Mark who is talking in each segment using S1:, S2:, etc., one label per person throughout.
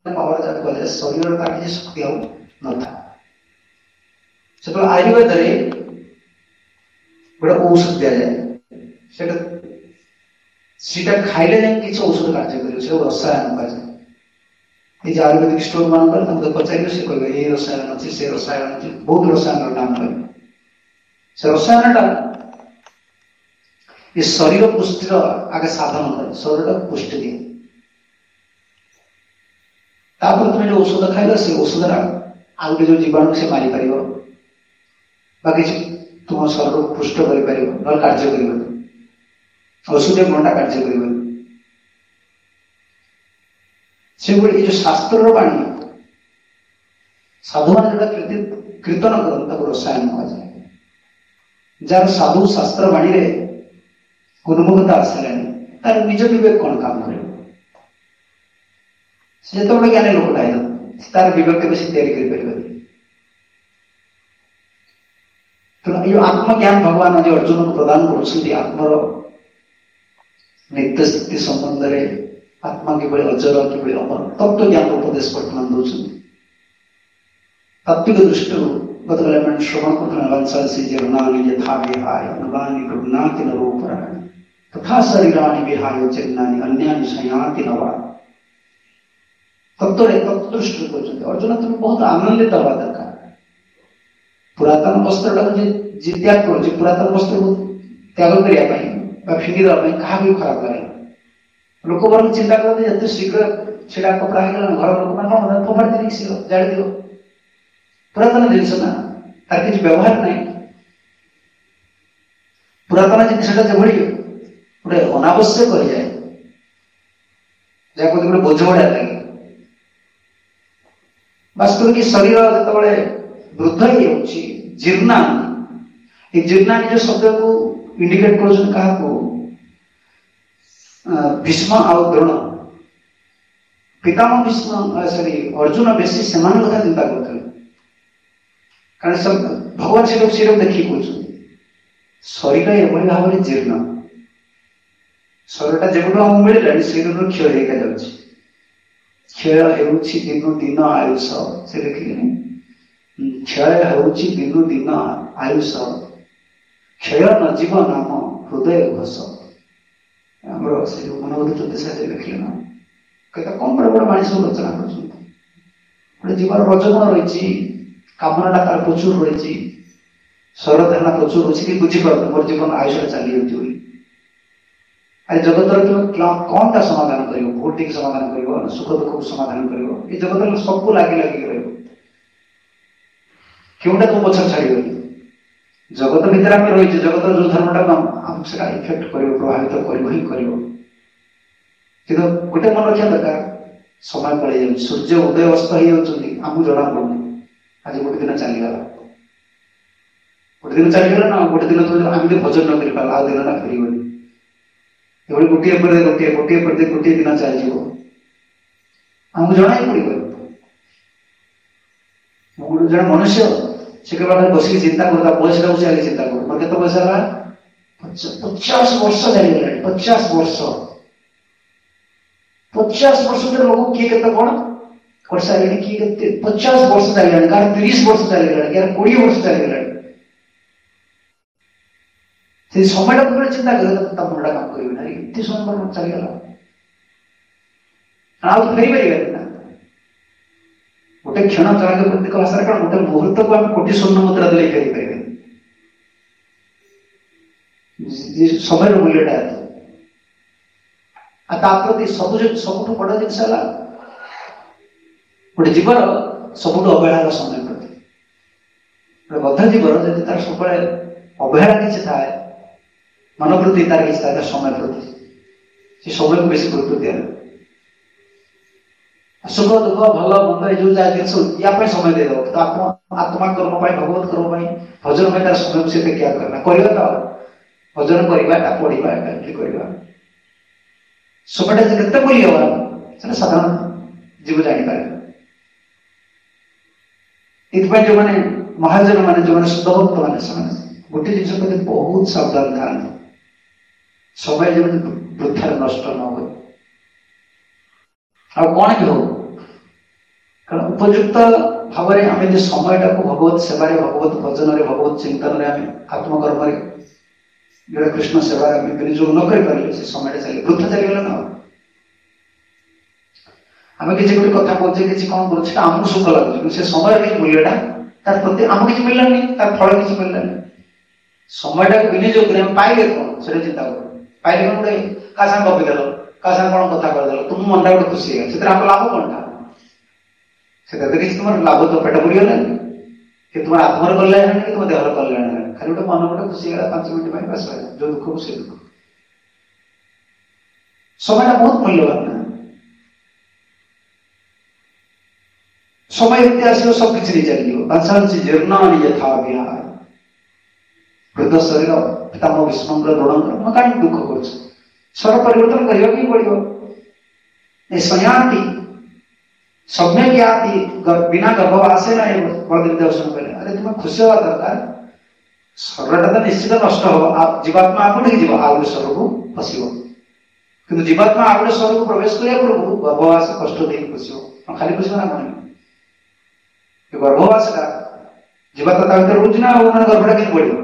S1: Power ଯାକୁ ଗଲେ ଶରୀରର ତାର କିଛି ଶକ୍ତି ଆଉ ନଥାଏ। ସେତେବେଳେ ଆୟୁର୍ବେଦରେ ଗୋଟେ ଔଷଧ ଦିଆଯାଏ, ସେଟା ଖାଇଲେ ଯାଇ କିଛି ଔଷଧ କାର୍ଯ୍ୟ କରିବ, ସେଟା ରସାୟନ କୁହାଯାଏ। এই যে আয়ুর্বেদিক স্টোর ମାନଙ୍କରେ ତାଙ୍କୁ ପଚାରିବେ, ସେ କହିବେ ଏଇ ରସାୟନ ଅଛି, ସେ ରସାୟନ ଅଛି, ବହୁତ ରସାୟନର ନାମ କହିବେ। ସେ ରସାୟନଟା ଏ ଶରୀର ପୁଷ୍ଟିର ଆଗେ ସାଧନ କରେ, ଶରୀରଟାକୁ ପୁଷ୍ଟି ଦିଏ। ତାପରେ ତୁମେ ଯୋଉ ଔଷଧ ଖାଇଲ, ସେ ଔଷଧଟା ଆଉ ଗୋଟେ ଯୋଉ ଜୀବାଣୁ ସେ ମାରିପାରିବ ବା କିଛି ତୁମ ଶରୀରକୁ ପୁଷ୍ଟ କରିପାରିବ, ନହେଲେ କାର୍ଯ୍ୟ କରିବନି, ଔଷଧୀୟ ଗୁଣଟା କାର୍ଯ୍ୟ କରିବନି। ସେଭଳି ଏ ଯୋଉ ଶାସ୍ତ୍ରର ବାଣୀ, ସାଧୁମାନେ ଯୋଉଟା କୀର୍ତ୍ତନ କରନ୍ତି ତାକୁ ରସାୟନ କୁହାଯାଏ। ଯାହାର ସାଧୁ ଶାସ୍ତ୍ର ବାଣୀରେ ଗୁରୁମୁଖତା ଆସିଲାଣି, ତାର ନିଜ ବିବେକ କଣ କାମ କରିବ? ସେ ଯେତେବେଳେ ଜ୍ଞାନୀ ଲୋକଟା ହେଇଥିବ, ତାର ବିବେକ କେବେ ସେ ତିଆରି କରିପାରିବନି। ତେଣୁ ଏଇ ଆତ୍ମଜ୍ଞାନ ଭଗବାନ ଆଜି ଅର୍ଜୁନକୁ ପ୍ରଦାନ କରୁଛନ୍ତି, ଆତ୍ମର ନିତ୍ୟ ସ୍ଥିତି ସମ୍ବନ୍ଧରେ, ଆତ୍ମା କିଭଳି ଅଜର, କିଭଳି ଅମର, ତତ୍ତ୍ୱ ଜ୍ଞାନ ଉପଦେଶ ବର୍ତ୍ତମାନ ଦଉଛନ୍ତି। ତାତ୍ତ୍ୱିକ ଦୃଷ୍ଟିରୁ ଗତକାଲି ଆମେ ଶ୍ରବଣ କରୁଥିବା ବଂଶାଂଶୀ ଯେ ଋଣାନି ଯଥା ବିହାୟ ନବାନି ଗୃହ୍ଣାତି ନରୋପରାଣୀ ତଥା ଶରୀରାଣି ବିହାୟ ଚିହ୍ନାନି ଅନ୍ୟାନି ସଂୟାତି ନବା। ତତ୍ତ୍ୱରେ ତତ୍ତ୍ୱ ଦୃଷ୍ଟିରୁ କହୁଛନ୍ତି ଅର୍ଜୁନ ତୁମେ ବହୁତ ଆନନ୍ଦିତ ହେବା ଦରକାର। ପୁରାତନ ବସ୍ତ୍ରଟାକୁ ଯେ ତ୍ୟାଗ କରୁଛି, ପୁରାତନ ବସ୍ତ୍ରକୁ ତ୍ୟାଗ କରିବା ପାଇଁ ବା ଫିଙ୍ଗି ଦେବା ପାଇଁ କାହାକୁ ବି ଖରାପ ଲାଗେ। ଲୋକ ବରଂ ଚିନ୍ତା କରନ୍ତି ଏତେ ଶୀଘ୍ର ସେଟା କପଡ଼ା ହେଇଗଲାଣି, ଘର ଲୋକମାନେ କଣ ଫୋପାଡ଼ି ଦେଇକି ଶୀଘ୍ର ଜାଳି ଦିଅ। ପୁରାତନ ଜିନିଷ ନା, ତାର କିଛି ବ୍ୟବହାର ନାହିଁ। ପୁରାତନ ଜିନିଷଟା ଯେଭଳି ଗୋଟେ ଅନାବଶ୍ୟକ ହୋଇଯାଏ, ଯାହାକୁ ଗୋଟେ ବୋଝ ଭଳିଆ ଲାଗେ। ବାସ୍ତବିକ ଶରୀର ଯେତେବେଳେ ବୃଦ୍ଧ ହେଇଯାଉଛି, ଜୀର୍ଣ୍ଣାନି, ଏ ଜୀର୍ଣ୍ଣାନି ଯୋଉ ଶବ୍ଦକୁ ଇଣ୍ଡିକେଟ କରୁଛନ୍ତି କାହାକୁ? ଭୀଷ୍ମ ଆଉ ଦ୍ରୋଣ। ପିତାମହ ଭୀଷ୍ମ ଅର୍ଜୁନ ବେଶୀ ସେମାନଙ୍କ କଥା ଚିନ୍ତା କରୁଥିଲେ, କାରଣ ଭଗବାନ ସେଟାକୁ ଦେଖିକି କହୁଛନ୍ତି ଶରୀର ଏଭଳି ଭାବରେ ଜୀର୍ଣ୍ଣ, ଶରୀରଟା ଯେବେଠୁ ଆମକୁ ମିଳିଲାଣି ସେଇଠୁ କ୍ଷୟ ହେଇକା ଯାଉଛି। କ୍ଷୟ ହେଉଛି ଦିନୁ ଦିନ ଆୟୁଷ, ସେ ଦେଖିଲେନି, କ୍ଷୟ ହେଉଛି ଦିନୁ ଦିନ ଆୟୁଷ, କ୍ଷୟ ନ ଜୀବ ନାମ ହୃଦୟ ଘୋଷ। ଆମର ସେ ଯୋଉ ମନୋବୋଧ ଜ୍ୟୋତିଷାଚାର୍ଯ୍ୟ ଦେଖିଲେ ନା, କେତେ କମ ବଡ଼ ବଡ଼ ବାଣୀ ସବୁ ରଚନା କରୁଛନ୍ତି। ଗୋଟେ ଜୀବନ ରଜଗୁଣ ରହିଛି, କାମନାଟା ତାର ପ୍ରଚୁର ରହିଛି, ସରଧାରଣା ପ୍ରଚୁର ରହିଛି, କି ବୁଝିପାରୁନି ମୋର ଜୀବନ ଆୟୁଷରେ ଚାଲିଯାଉଛି ବୋଲି। ଆଜି ଜଗତର କଣଟା ସମାଧାନ କରିବ? ଭୋଟିକି ସମାଧାନ କରିବ, ସୁଖ ଦୁଃଖକୁ ସମାଧାନ କରିବ? ଏ ଜଗତର ସବୁ ଲାଗି ଲାଗିକି ରହିବ, କେଉଁଟା ତୁ ପଛରେ ଛାଡ଼ିବନି। ଜଗତ ଭିତରେ ଆମେ ରହିଛୁ, ଜଗତର ଯୋଉ ଧର୍ମଟାକୁ ଆମକୁ ସେଟା ଇଫେକ୍ଟ କରିବ, ପ୍ରଭାବିତ କରିବ ହିଁ କରିବ। କିନ୍ତୁ ଗୋଟେ ମନେ ରଖିବା ଦରକାର, ସମୟ ପଳେଇ ଯାଉଛି, ସୂର୍ଯ୍ୟ ଉଦୟ ଅସ୍ତ ହେଇଯାଉଛନ୍ତି, ଆମକୁ ଜଣା ପଡୁନି। ଆଜି ଗୋଟେ ଦିନ ଚାଲିଗଲା, ଗୋଟେ ଦିନ ଚାଲିଗଲା ନା, ଗୋଟେ ଦିନ ଆମେ ଯଦି ଭଜନ ନ କରିପାରିଲା ଆଉ ଦିନଟା ଫେରିବନି। ଏଭଳି ଗୋଟିଏ ପରେ ଗୋଟିଏ ଦିନ ଚାଲିଯିବ, ଆମକୁ ଜଣା ହିଁ ପଡିବନି। ଜଣେ ମନୁଷ୍ୟ ସେ କେବଳ ବସିକି ଚିନ୍ତା କରୁ, ତା ବୟସଟାକୁ ସେ ଆଗେ ଚିନ୍ତା କରୁ, ମୋର କେତେ ବୟସ ହେଲା? 50 ବର୍ଷ ଚାଲିଗଲାଣି। 50 ବର୍ଷ, 50 ବର୍ଷ ଭିତରେ ଲୋକ କିଏ କେତେ କଣ କରିସାରିଲେଣି, କିଏ କେତେ 50 ବର୍ଷ ଚାଲିଗଲାଣି, କାହାର 30 ବର୍ଷ ଚାଲିଗଲାଣି, କାହାର 20 ବର୍ଷ ଚାଲିଗଲାଣି। ସେଇ ସମୟଟାକୁ ବେଳେ ଚିନ୍ତା କଲେ ତା ମୁଣ୍ଡଟା କାମ କରିବେ ନା, ଏତେ ସମୟ ଚାଲିଗଲା, ଆଉ ଫେରିପାରିବାନି ନା। ଗୋଟେ କ୍ଷଣ ଜଣକ ପ୍ରତ୍ୟେକ ଭାଷାରେ କଣ, ଗୋଟେ ମୁହୂର୍ତ୍ତକୁ ଆମେ କୋଟି ସ୍ୱର୍ଣ୍ଣ ମୁଦ୍ରା ଦେଲେ ଫେରିପାରିବାନି। ସମୟର ମୂଲ୍ୟଟା ଏତ। ଆଉ ତା ପ୍ରତି ସବୁଠୁ ବଡ ଜିନିଷ ହେଲା ଗୋଟେ ଜୀବର ସବୁଠୁ ଅବହେଳାର ସମୟ ପ୍ରତି। ଗୋଟେ ବଦ୍ଧ ଜୀବର ଯଦି ତାର ସବୁବେଳେ ଅବହେଳା କିଛି ଥାଏ, ମନୋବୃତ୍ତି ତାର କିଛି ଥାଏ, ତାର ସମୟ ପ୍ରତି, ସେ ସମୟକୁ ବେଶୀ ଗୁରୁତ୍ୱ ଦିଏ। ସୁଖ ଦୁଃଖ ଭଲ ମନ୍ଦ ଏ ଯୋଉ ଯାହା ଜିନିଷ ୟା ପାଇଁ ସମୟ ଦେଇଦବ, କିନ୍ତୁ ଆତ୍ମା କର୍ମ ପାଇଁ, ଭଗବତ କର୍ମ ପାଇଁ, ଭଜନ ପାଇଁ ତାର ସମୟକୁ ସେ ତ୍ୟାଗ କରେ। କରିବା ତ ଭଜନ କରିବା, ଏଟା ପଢିବା, ଏଟା କରିବା, ସମୟଟା ଯେ କେତେ ମୂଲ୍ୟବାନ ସେଟା ସାଧାରଣ ଜୀବ ଜାଣିପାରେ। ଏଥିପାଇଁ ଯୋଉମାନେ ମହାଜନ ମାନେ, ଯୋଉମାନେ ଶୁଦ୍ଧଭକ୍ତ ମାନେ, ସେମାନେ ଗୋଟେ ଜିନିଷ ପ୍ରତି ବହୁତ ସାବଧାନ ଥାନ୍ତି, ସମୟ ଯେମିତି ବୃଥାରେ ନଷ୍ଟ ନ ହୁଏ। ଆଉ କଣ ବି ହଉ, ଉପଯୁକ୍ତ ଭାବରେ ଆମେ ଯେ ସମୟଟା ଭଗବତ ସେବାରେ, ଭଗବତ ଭଜନରେ, ଭଗବତ ଚିନ୍ତନରେ, ଆମେ ଆତ୍ମକର୍ମରେ, ଯୋଉଟା କୃଷ୍ଣ ସେବାରେ ଆମେ ବିନିଯୋଗ ନ କରିପାରିଲେ ସେ ସମୟଟା ବୃଥା ଚାଲିଗଲା ନା। ଆମେ କିଛି ଗୋଟେ କଥା କହୁଛେ, କିଛି କଣ କରୁଛେ, ଆମକୁ ସୁଖ ଲାଗୁଛି, କିନ୍ତୁ ସେ ସମୟର କିଛି ମୂଲ୍ୟଟା ତାର ପ୍ରତି ଆମକୁ କିଛି ମିଳିଲାନି, ତାର ଫଳ କିଛି ମିଳିଲାନି। ସମୟଟାକୁ ବିନିଯୋଗ କରି ଆମେ ପାଇଲେ କଣ ସେଟା ଚିନ୍ତା କର। ପାଇଲେ କଣ, ଗୋଟେ କାହା ସାଙ୍ଗେ ଗପି ଦେଲ, କାହା ସାଙ୍ଗେ କଣ କଥା କରିଦେଲ, ତୁମ ମନଟା ଗୋଟେ ଖୁସି ହେଇଗଲା, ସେଥିରେ ଆମ ଲାଭ କଣଟା? ସେଥିରେ ତ କିଛି ତୁମର ଲାଭ ତ ପେଟ ପୁରିଗଲାନି, କି ତୁମର ଆତ୍ମର କଲ୍ୟାଣ ହେଲାନି, କି ତୁମ ଦେହର କଲ୍ୟାଣ ହେଲାନି। ଖାଲି ଗୋଟେ ମନ ଗୋଟେ ଖୁସି ହେଇଗଲା 5 ମିନିଟ୍ ପାଇଁ, ବାସ୍ ସରିଲା। ଯୋଉ ଦୁଃଖକୁ ସେ ଦୁଃଖ। ସମୟଟା ବହୁତ ମୂଲ୍ୟବାନ ନା। ସମୟ ଏମିତି ଆସିବ ସବୁ କିଛି ନେଇ ଚାଲିଯିବ। ବାଂଶାଂଶୀ ଜୀର୍ଣ୍ଣାନି ଯଥା ବିହାର। ବୃଦ୍ଧ ଶରୀର ପିତାମହ ଭୀଷ୍ମଙ୍କର ଦ୍ରୋଣଙ୍କର, ମୁଁ କାହିଁକି ଦୁଃଖ କରୁଛି? ସ୍ୱର ପରିବର୍ତ୍ତନ କରିବାକୁ ହିଁ ପଡିବ। ଏ ସଂୟାତି ସମ୍ୟକ ୟାତି ବିନା ଗର୍ଭବାସେ ନା। ବଳଦେବ ଦର୍ଶନ କହିଲେ, ଆରେ ତୁମେ ଖୁସି ହବା ଦରକାର। ଶରୀରଟା ତ ନିଶ୍ଚିତ ନଷ୍ଟ ହବ, ଜୀବାତ୍ମା ଆଉ କୋଉଠିକି ଯିବ? ଆଉ ଗୋଟେ ସ୍ୱରକୁ ପଶିବ। କିନ୍ତୁ ଜୀବାତ୍ମା ଆଉ ଗୋଟେ ସ୍ୱରକୁ ପ୍ରବେଶ କରିବା ପୂର୍ବରୁ ଗର୍ଭବାସ କଷ୍ଟ ଦେଇକି ପଶିବ। ଖାଲି ପଶିବ ନା କଣ? ଗର୍ଭବାସଟା ଜୀବାତ୍ମା ତା ଭିତରେ ରହୁଛି ନା, ଆଉ ମାନେ ଗର୍ଭଟା କେମିତି ବଢିବ?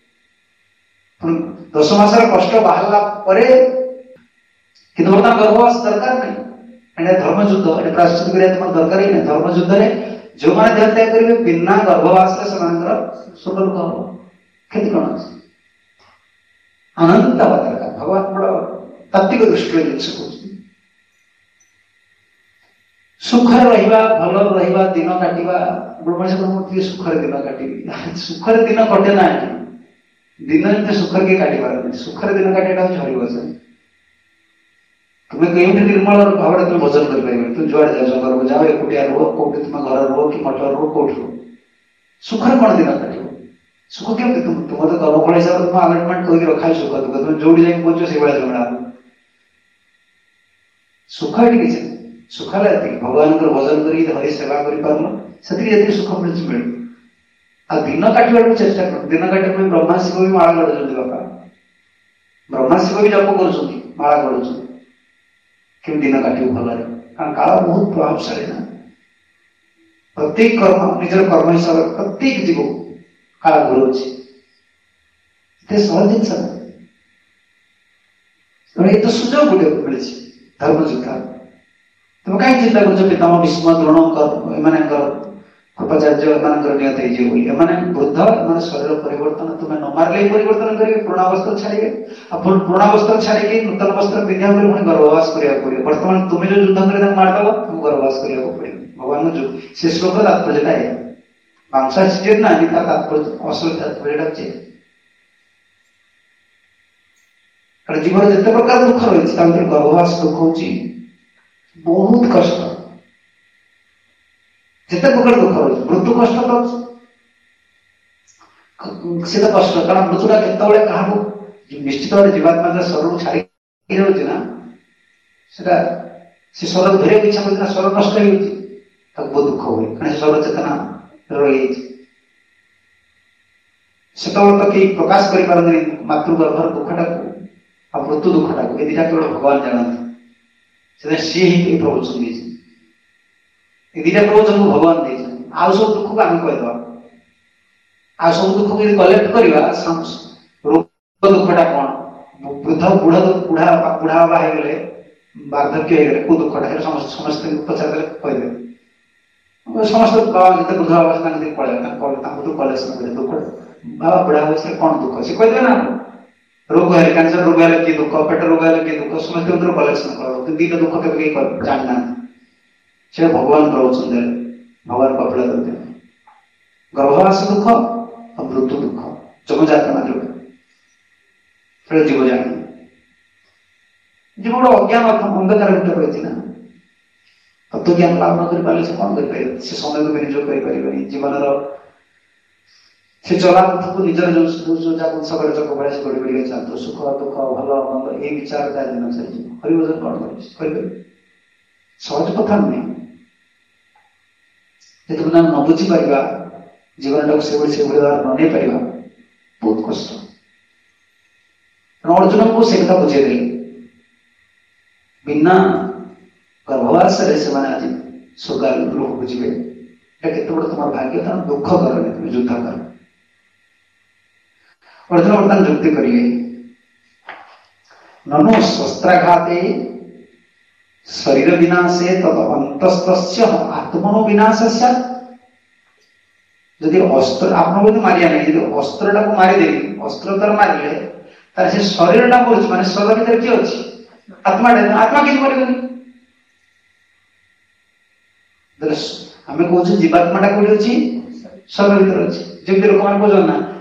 S1: 10 ମାସର କଷ୍ଟ ବାହାରିଲା ପରେ କିନ୍ତୁ ବର୍ତ୍ତମାନ ଗର୍ଭବାସ ଦରକାର ନାହିଁ। ଏଇଟା ଧର୍ମଯୁଦ୍ଧ, ଏଟା ପ୍ରାୟଶ୍ଚିତ କରିବା ତୁମର ଦରକାର ହିଁ ନାହିଁ। ଧର୍ମଯୁଦ୍ଧରେ ଯୋଉମାନେ ଦେହ ତ୍ୟାଗ କରିବେ ବିନା ଗର୍ଭବାସରେ ସେମାନଙ୍କର ସୁଖ ହବ। କ୍ଷତି କଣ ଅଛି? ଆନନ୍ଦ ହେବା ଦରକାର। ଭଗବାନ ବଡ ତାତ୍ତ୍ୱିକ ଦୃଷ୍ଟିରେ ଜିନିଷ କହୁଛନ୍ତି। ସୁଖରେ ରହିବା, ଭଲରେ ରହିବା, ଦିନ କାଟିବା। ମଣିଷ ଟିକେ ସୁଖରେ ଦିନ କାଟିବି, ସୁଖରେ ଦିନ କଟେ ନା। ଦିନ ଯେମିତି ସୁଖରେ କିଏ କାଟି ପାରନ୍ତି। ସୁଖରେ ଦିନ କାଟିବାଟା ହଉଛି ହରିଭଜନ। ତୁମେ କେଉଁଠି ନିର୍ମଳ ଭାବରେ ତୁମେ ଭଜନ କରିପାରିବନି। ତୁମେ ଯୁଆଡେ ଯାଅ, ଜଙ୍ଗଲକୁ ଯାଅ, ଏକୁଟିଆ ରୁହ, କୋଉଠି ତୁମେ ଘରେ ରୁହ କି ମଠ ରୁହ, କୋଉଠି ରୁହ, ସୁଖରେ କଣ ଦିନ କାଟିବ? ସୁଖ କେମିତି? ତୁମ ତ କର୍ମଫଳ ହିସାବରେ ତୁମ ଆଲଟମେଣ୍ଟ କରିକି ରଖା ସୁଖ ଦୁଃଖ, ତୁମେ ଯୋଉଠି ଯାଇକି ପହଞ୍ଚ ସେଇଭଳିଆ ଝଗଡ଼ା ହବ। ସୁଖ ଏଠି କିଛି ନାହିଁ। ସୁଖ ହେଲା ଏତିକି, ଭଗବାନଙ୍କର ଭଜନ କରିକି ହରି ସେବା କରିପାରୁନ, ସେତିକି ଯେତିକି ସୁଖ ମିଳୁଛି ମିଳିବ। ଆଉ ଦିନ କାଟିବାକୁ ଚେଷ୍ଟା କର। ଦିନ କାଟିବା ପାଇଁ ବ୍ରହ୍ମା ଶିବ ବି ମାଳା ଗଢୁଛନ୍ତି। ବାପା ବ୍ରହ୍ମା ଶିବ ବି ଜପ କରୁଛନ୍ତି, ମାଳା ଗଢୁଛନ୍ତି। କେମିତି ଦିନ କାଟିବୁ ଭଲରେ? କାରଣ କାଳ ବହୁତ ପ୍ରଭାବଶାଳୀ ନା। ପ୍ରତ୍ୟେକ କର୍ମ ନିଜର କର୍ମ ହିସାବରେ ପ୍ରତ୍ୟେକ ଜୀବ କାଳ ଘୁରଉଛି। ଏତେ ସହଜ ଜିନିଷ ନା। ଏତ ସୁଯୋଗ ଗୋଟେ ମିଳିଛି ଧର୍ମଯୁଦ୍ଧ। ତମେ କାହିଁକି ଚିନ୍ତା କରୁଛ ପିତାମହ ଭୀଷ୍ମ ଦ୍ରୋଣଙ୍କ ଏମାନଙ୍କର ଉପାଚାର୍ଯ୍ୟ ଏମାନଙ୍କର ନିୟତ ହେଇଯିବ ବୋଲି? ଏମାନେ ବୃଦ୍ଧ, ଏମାନେ ଶରୀର ପରିବର୍ତ୍ତନ ତୁମେ ନ ମାରିଲେ ହିଁ ପରିବର୍ତ୍ତନ କରିବେ। ପୁରୁଣା ବସ୍ତ୍ର ଛାଡ଼ିବେ, ଆଉ ପୁରୁଣା ବସ୍ତ୍ର ଛାଡ଼ିକି ନୂତନ ବସ୍ତ୍ର ପିନ୍ଧିବା ପରେ ପୁଣି ଗର୍ଭବାସ କରିବାକୁ ପଡିବ। ବର୍ତ୍ତମାନ ତୁମେ ଯୋଉ ଯୁଦ୍ଧ କରି ତାଙ୍କୁ ମାରିଦବ, ତାଙ୍କୁ ଗର୍ଭବାସ କରିବାକୁ ପଡିବ। ଭଗବାନଙ୍କ ଯୁଦ୍ଧ ସେ ଶ୍ଲୋକର ତାତ୍ପର୍ଯ୍ୟଟା ଏଇଆ। ବାଂଶା ସିଜନ ନା, ତାର ତାତ୍ପର୍ଯ୍ୟ ଅସଲ ତାତ୍ପର୍ଯ୍ୟଟା ହଉଛି କାରଣ ଜୀବନ ଯେତେ ପ୍ରକାର ଦୁଃଖ ରହିଛି ତା ଭିତରେ ଗର୍ଭବାସ ଦୁଃଖ ହଉଛି ବହୁତ କଷ୍ଟ। ଯେତେ ପ୍ରକାର ଦୁଃଖ ରହିଛି, ମୃତ୍ୟୁ କଷ୍ଟ ତ ସେ ତ କଷ୍ଟ। କାରଣ ମୃତ୍ୟୁଟା କେତେବେଳେ କାହାକୁ ନିଶ୍ଚିତ ଭାବରେ ଜୀବାତ୍ମା ଶରୀରକୁ ଛାଡି ଯାଉଛି ନା, ସେଟା ସେ ଶରୀର ଧରିବାକୁ ଇଚ୍ଛା କରୁଛି ନା, ଶରୀର ନଷ୍ଟ ହେଇଯାଉଛି, ତାକୁ ବହୁତ ଦୁଃଖ ହୁଏ। କାରଣ ସେ ଶରୀର ଚେତନା ରହିଯାଇଛି। ସେତେବେଳେ ତ କେହି ପ୍ରକାଶ କରିପାରନ୍ତିନି ମାତୃଗର୍ଭର ଦୁଃଖଟାକୁ ଆଉ ମୃତ୍ୟୁ ଦୁଃଖଟାକୁ। ଏ ଦିଟା କେବଳ ଭଗବାନ ଜାଣନ୍ତି। ସେଥିପାଇଁ ସିଏ ହିଁ ପ୍ରବଚନ ଦେଇଛନ୍ତି। ଏ ଦିଟା ପ୍ରବଚନକୁ ଭଗବାନ ଦେଇଛନ୍ତି। ଆଉ ସବୁ ଦୁଃଖକୁ ଆମେ କହିଦେବା। ଆଉ ସବୁ ଦୁଃଖକୁ ଯଦି କଲେକ୍ଟ କରିବା, ରୋଗ ଦୁଃଖଟା କଣ, ବୃଦ୍ଧ ବୁଢା ବାବା ହେଇଗଲେ, ବାର୍ଦ୍ଧକ୍ୟ ହେଇଗଲେ କୋଉ ଦୁଃଖଟା, ସମସ୍ତେ ପଚାରିଦେଲେ କହିଦେବେ। ସମସ୍ତେ ବାବା ଯେତେ ବୃଦ୍ଧ ବାବା ତାଙ୍କ ଦେଇ ପଳେଇବେ, ତାଙ୍କୁ ତୁ କଲେକ୍ସନ କରିବେ ଦୁଃଖ। ବାବା ବୁଢା ବୟସରେ କଣ ଦୁଃଖ ସେ କହିଦେବେ ନା। ରୋଗ ହେଲେ, କ୍ୟାନ୍ସର ରୋଗ ହେଲେ କି ଦୁଃଖ, ପେଟ ରୋଗ ହେଲେ କି ଦୁଃଖ, ସମସ୍ତେ ଭିତରେ କଲେକ୍ସନ କରାଉ। କିନ୍ତୁ ଦିଟା ଦୁଃଖ କେବେ କେହି ଜାଣିନାହାନ୍ତି। ସେ ଭଗବାନ ପ୍ରବଚନ ଦେଲେ, ଭଗବାନ କପିଳ ଦେଲେ। ଗର୍ଭବାସ ଦୁଃଖ ଆଉ ମୃତ୍ୟୁ ଦୁଃଖ, ଜମଯାତନା ଯୋଉଟା, ସେଟା ଜୀବ ଜାଣେ। ଜୀବ ଗୋଟେ ଅଜ୍ଞାନ ଅନ୍ଧକାର ଭିତରେ ରହିଛି ନା। ତତ୍ତ୍ୱଜ୍ଞାନ ଲାଭ ନ କରିପାରିଲେ ସେ କଣ କରିପାରିବେ? ସେ ସମୟକୁ ବିନିଯୋଗ କରିପାରିବେନି। ଜୀବନର ସେ ଚଲାପଥକୁ ନିଜର ଯୋଉ ଯାକୁ ସକାଳେ ଚକ ଭଳିଆ ସେ ଗଡ଼ି ଗଡ଼ିକା ଚାଲୁ, ସୁଖ ଦୁଃଖ ଭଲ ମନ୍ଦ ଏଇ ବିଚାର ତା ଦିନ ଚାଲିଯିବ। ହରିଭଜନ କଣ କରିପାରିବେ? ସହଜ କଥା ନୁହେଁ। ଯେତେବେଳେ ଆମେ ନ ବୁଝିପାରିବା, ଜୀବନଟାକୁ ସେଭଳି ଭାବରେ ନ ନେଇପାରିବା, ବହୁତ କଷ୍ଟ। ଅର୍ଜୁନଙ୍କୁ ସେ କଥା ବୁଝେଇଦେଲେ। ବିନା ଗର୍ଭବାସରେ ସେମାନେ ଆଜି स्वर्ग को जीवे केते बड़ तुम भाग्य तेना दुख करनी तुम युद्ध कर अर्जुन बर्तमान युक्ति करिए ननु शस्त्राघाते शरीर विनाशे तद अंतस्तस्य आत्मनो विनाश जदि अस्त्र आप मारिया नहीं जब अस्त्रटा को मारिदेवी अस्त्र द्वारा मारे तार से शरीरटा मरुच माने शरीर भीतर किए अच्छी आत्माटा आत्मा किसी मरगनी आम कौन जीवात्माटा कौटी अच्छी शरीर भीतर अच्छी जमी लोक मैंने कौन ना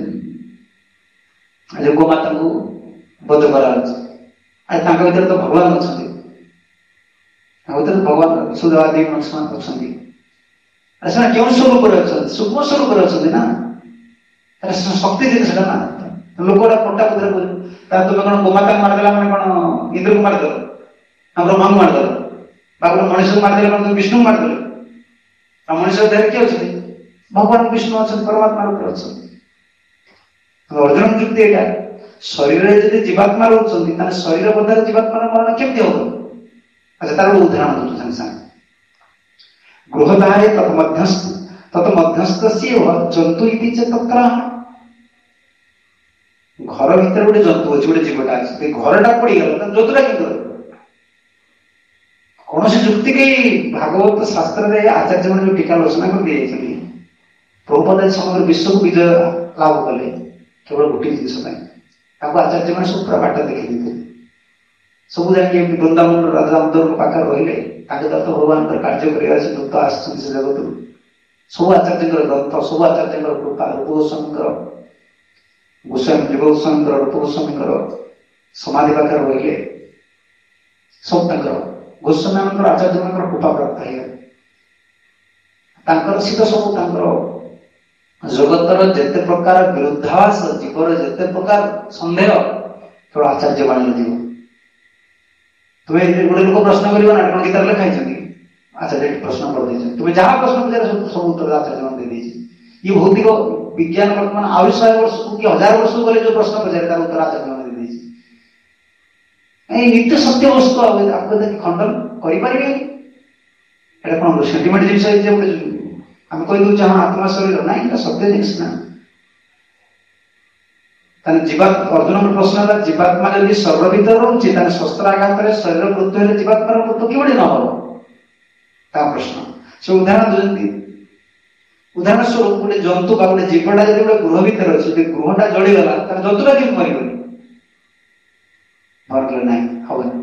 S1: गोमाता को बध करा भीतर तो भगवान अच्छा भगवान सुदेवादी अच्छा से क्यों स्वरूप सूक्ष्म स्वरूप अच्छे ना शक्ति जिन ना लोकटा पट्टा बुधर तुम कौन गोमाता को मारदेला मैंने कौन इंद्र को मारदेल ब्रह्मा को मारदेल बाबू मनीष को मारदेल तुम विष्णु को मारदेल मनीष देह किए अच्छे भगवान विष्णु अच्छा परमात्मा रूप अच्छा अर्जुन युक्ति यहाँ शरीर जब जीवात्मा रोच शरीर बधार जीवात्मा मरण केमती हम अच्छा तार गोटे उदाहरण दूँ सागे सागे गृहदाहे तत् मध्यस्थ जंतु इति तत्र घर भीतर गोटे जंतु अच्छे गोटे जीवटा अच्छे घरटा पड़गला जंतुटा कि कौन से युक्ति कई भागवत शास्त्र आचार्य मैंने जो टीका रचना कर दिए प्रभुपाद समग्र विश्व को विजय लाभ कले केवल गोटे जिन आचार्य मैंने सब पूरा बाट देखी सब जाए वृंदावन राजा दामोदर पाखे रही तो भगवान कार्य कर दूत आस जगत सब आचार्य ग्रंथ सब आचार्य कृपा रूप गोस्वामी गोस्वामी जीव गोस्वामी रूप गोस्वामी समाधि पाखे रही सब गोस्वामी आचार्य कृपा प्राप्त है सीधा सब जगतर जिते प्रकार विरुद्धावास जीवर जिते प्रकार सन्देह केवल आचार्य बाणी जीव तुम्हें गोटे लोक प्रश्न कर कौन गीता लिखाई आचार्य प्रश्न कर तुम्हें जहाँ प्रश्न पचार सब उत्तर आचार्य मान दे ये भौतिक विज्ञान बर्तमान आहरी 100 वर्ष कि 1000 वर्ष गले जो प्रश्न पचारे तार उत्तर आचार्य मान दे नित्य सत्य वस्तु आपको खंडन करें कौन सेंटिमेंट जिन आम कही दूचे हाँ आत्मा शरीर ना सत्य जिनिस ना अर्जुन प्रश्न है जीवात्मा जब शरीर भीतर रोचे शस्त्राघात शरीर मृत्यु है जीवात्मार मृत्यु कि न हम प्रश्न से उदाहरण दूसरी उदाहरण स्वरूप गोटे जंतु गोटे जीवटा जब गोटे गृह भीतर अच्छे गृहटा जलीगला जंतुटा कि मरगनी मरगले ना हम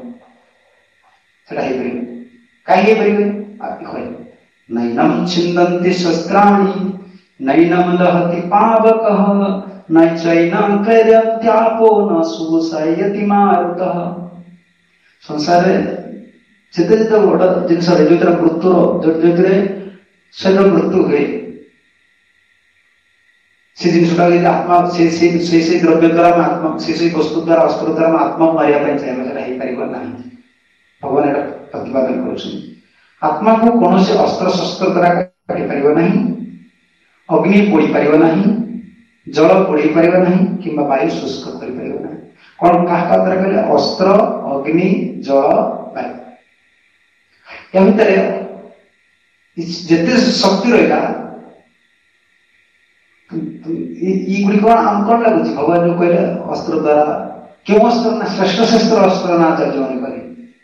S1: कहीं नैनम छिन्दन्ति शस्त्राणि नैनम लहति पावकः न चैनं क्लेदन्त्यापो न शोषयति मारुतः संसार जिते जिते बड़ जिनस जो मृत्यु जो शरीर मृत्यु हुए से जिनसा आत्मा से द्रव्य द्वारा आत्मा से वस्तु द्वारा अस्त्र द्वारा आत्मा मारिया चाहिए भगवान यहाँ प्रतिपादन कर आत्मा को कौन से अस्त्र शस्त्र द्वारा काटी पार नहीं अग्नि पोड़ी पार नहीं जल पोड़ी पार नहीं कि वायु शुष्क कर कौन क्या द्वारा कहले अस्त्र अग्नि जल वायु या भितर जिते शक्ति रहा गुड़िक आम कौन लगुच भगवान जो कहले अस्त्र द्वारा क्यों अस्त्र ना श्रेष्ठ श्रेष्ठ अस्त्र ना आचार्य मैंने कहे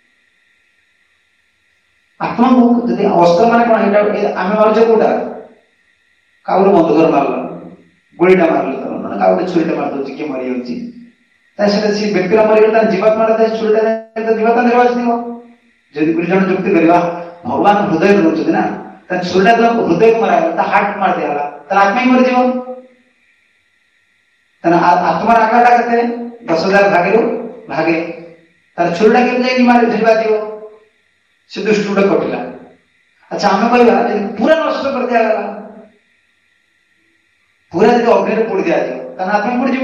S1: आत्मा को जब अस्त्र मान कौन आम मारे कौटा क्या बंदूक मारल गोलीटा मारल मैंने क्या गोटे छुरीटा मारदे किए मरी जाऊँगी सी व्यक्ति मरीगला जीवात्मा छुरीटा जीवात्मा निर्वाच जब कोई जन जुक्ति करवा भगवान हृदय रोचे ना छुरीटा जो हृदय को मरा हार्ट मार दिगला आत्मा ही मरीज आत्मार आकार के 10,000 भागे भागे तार छुरीटा के मारे भिजवा दिव से दुष्ट गोटे कटिला अच्छा आम कह पूरा नष्ट कर दिगला पूरा जब अग्नि पोड़ी दिज्व आत्मा पोड़ी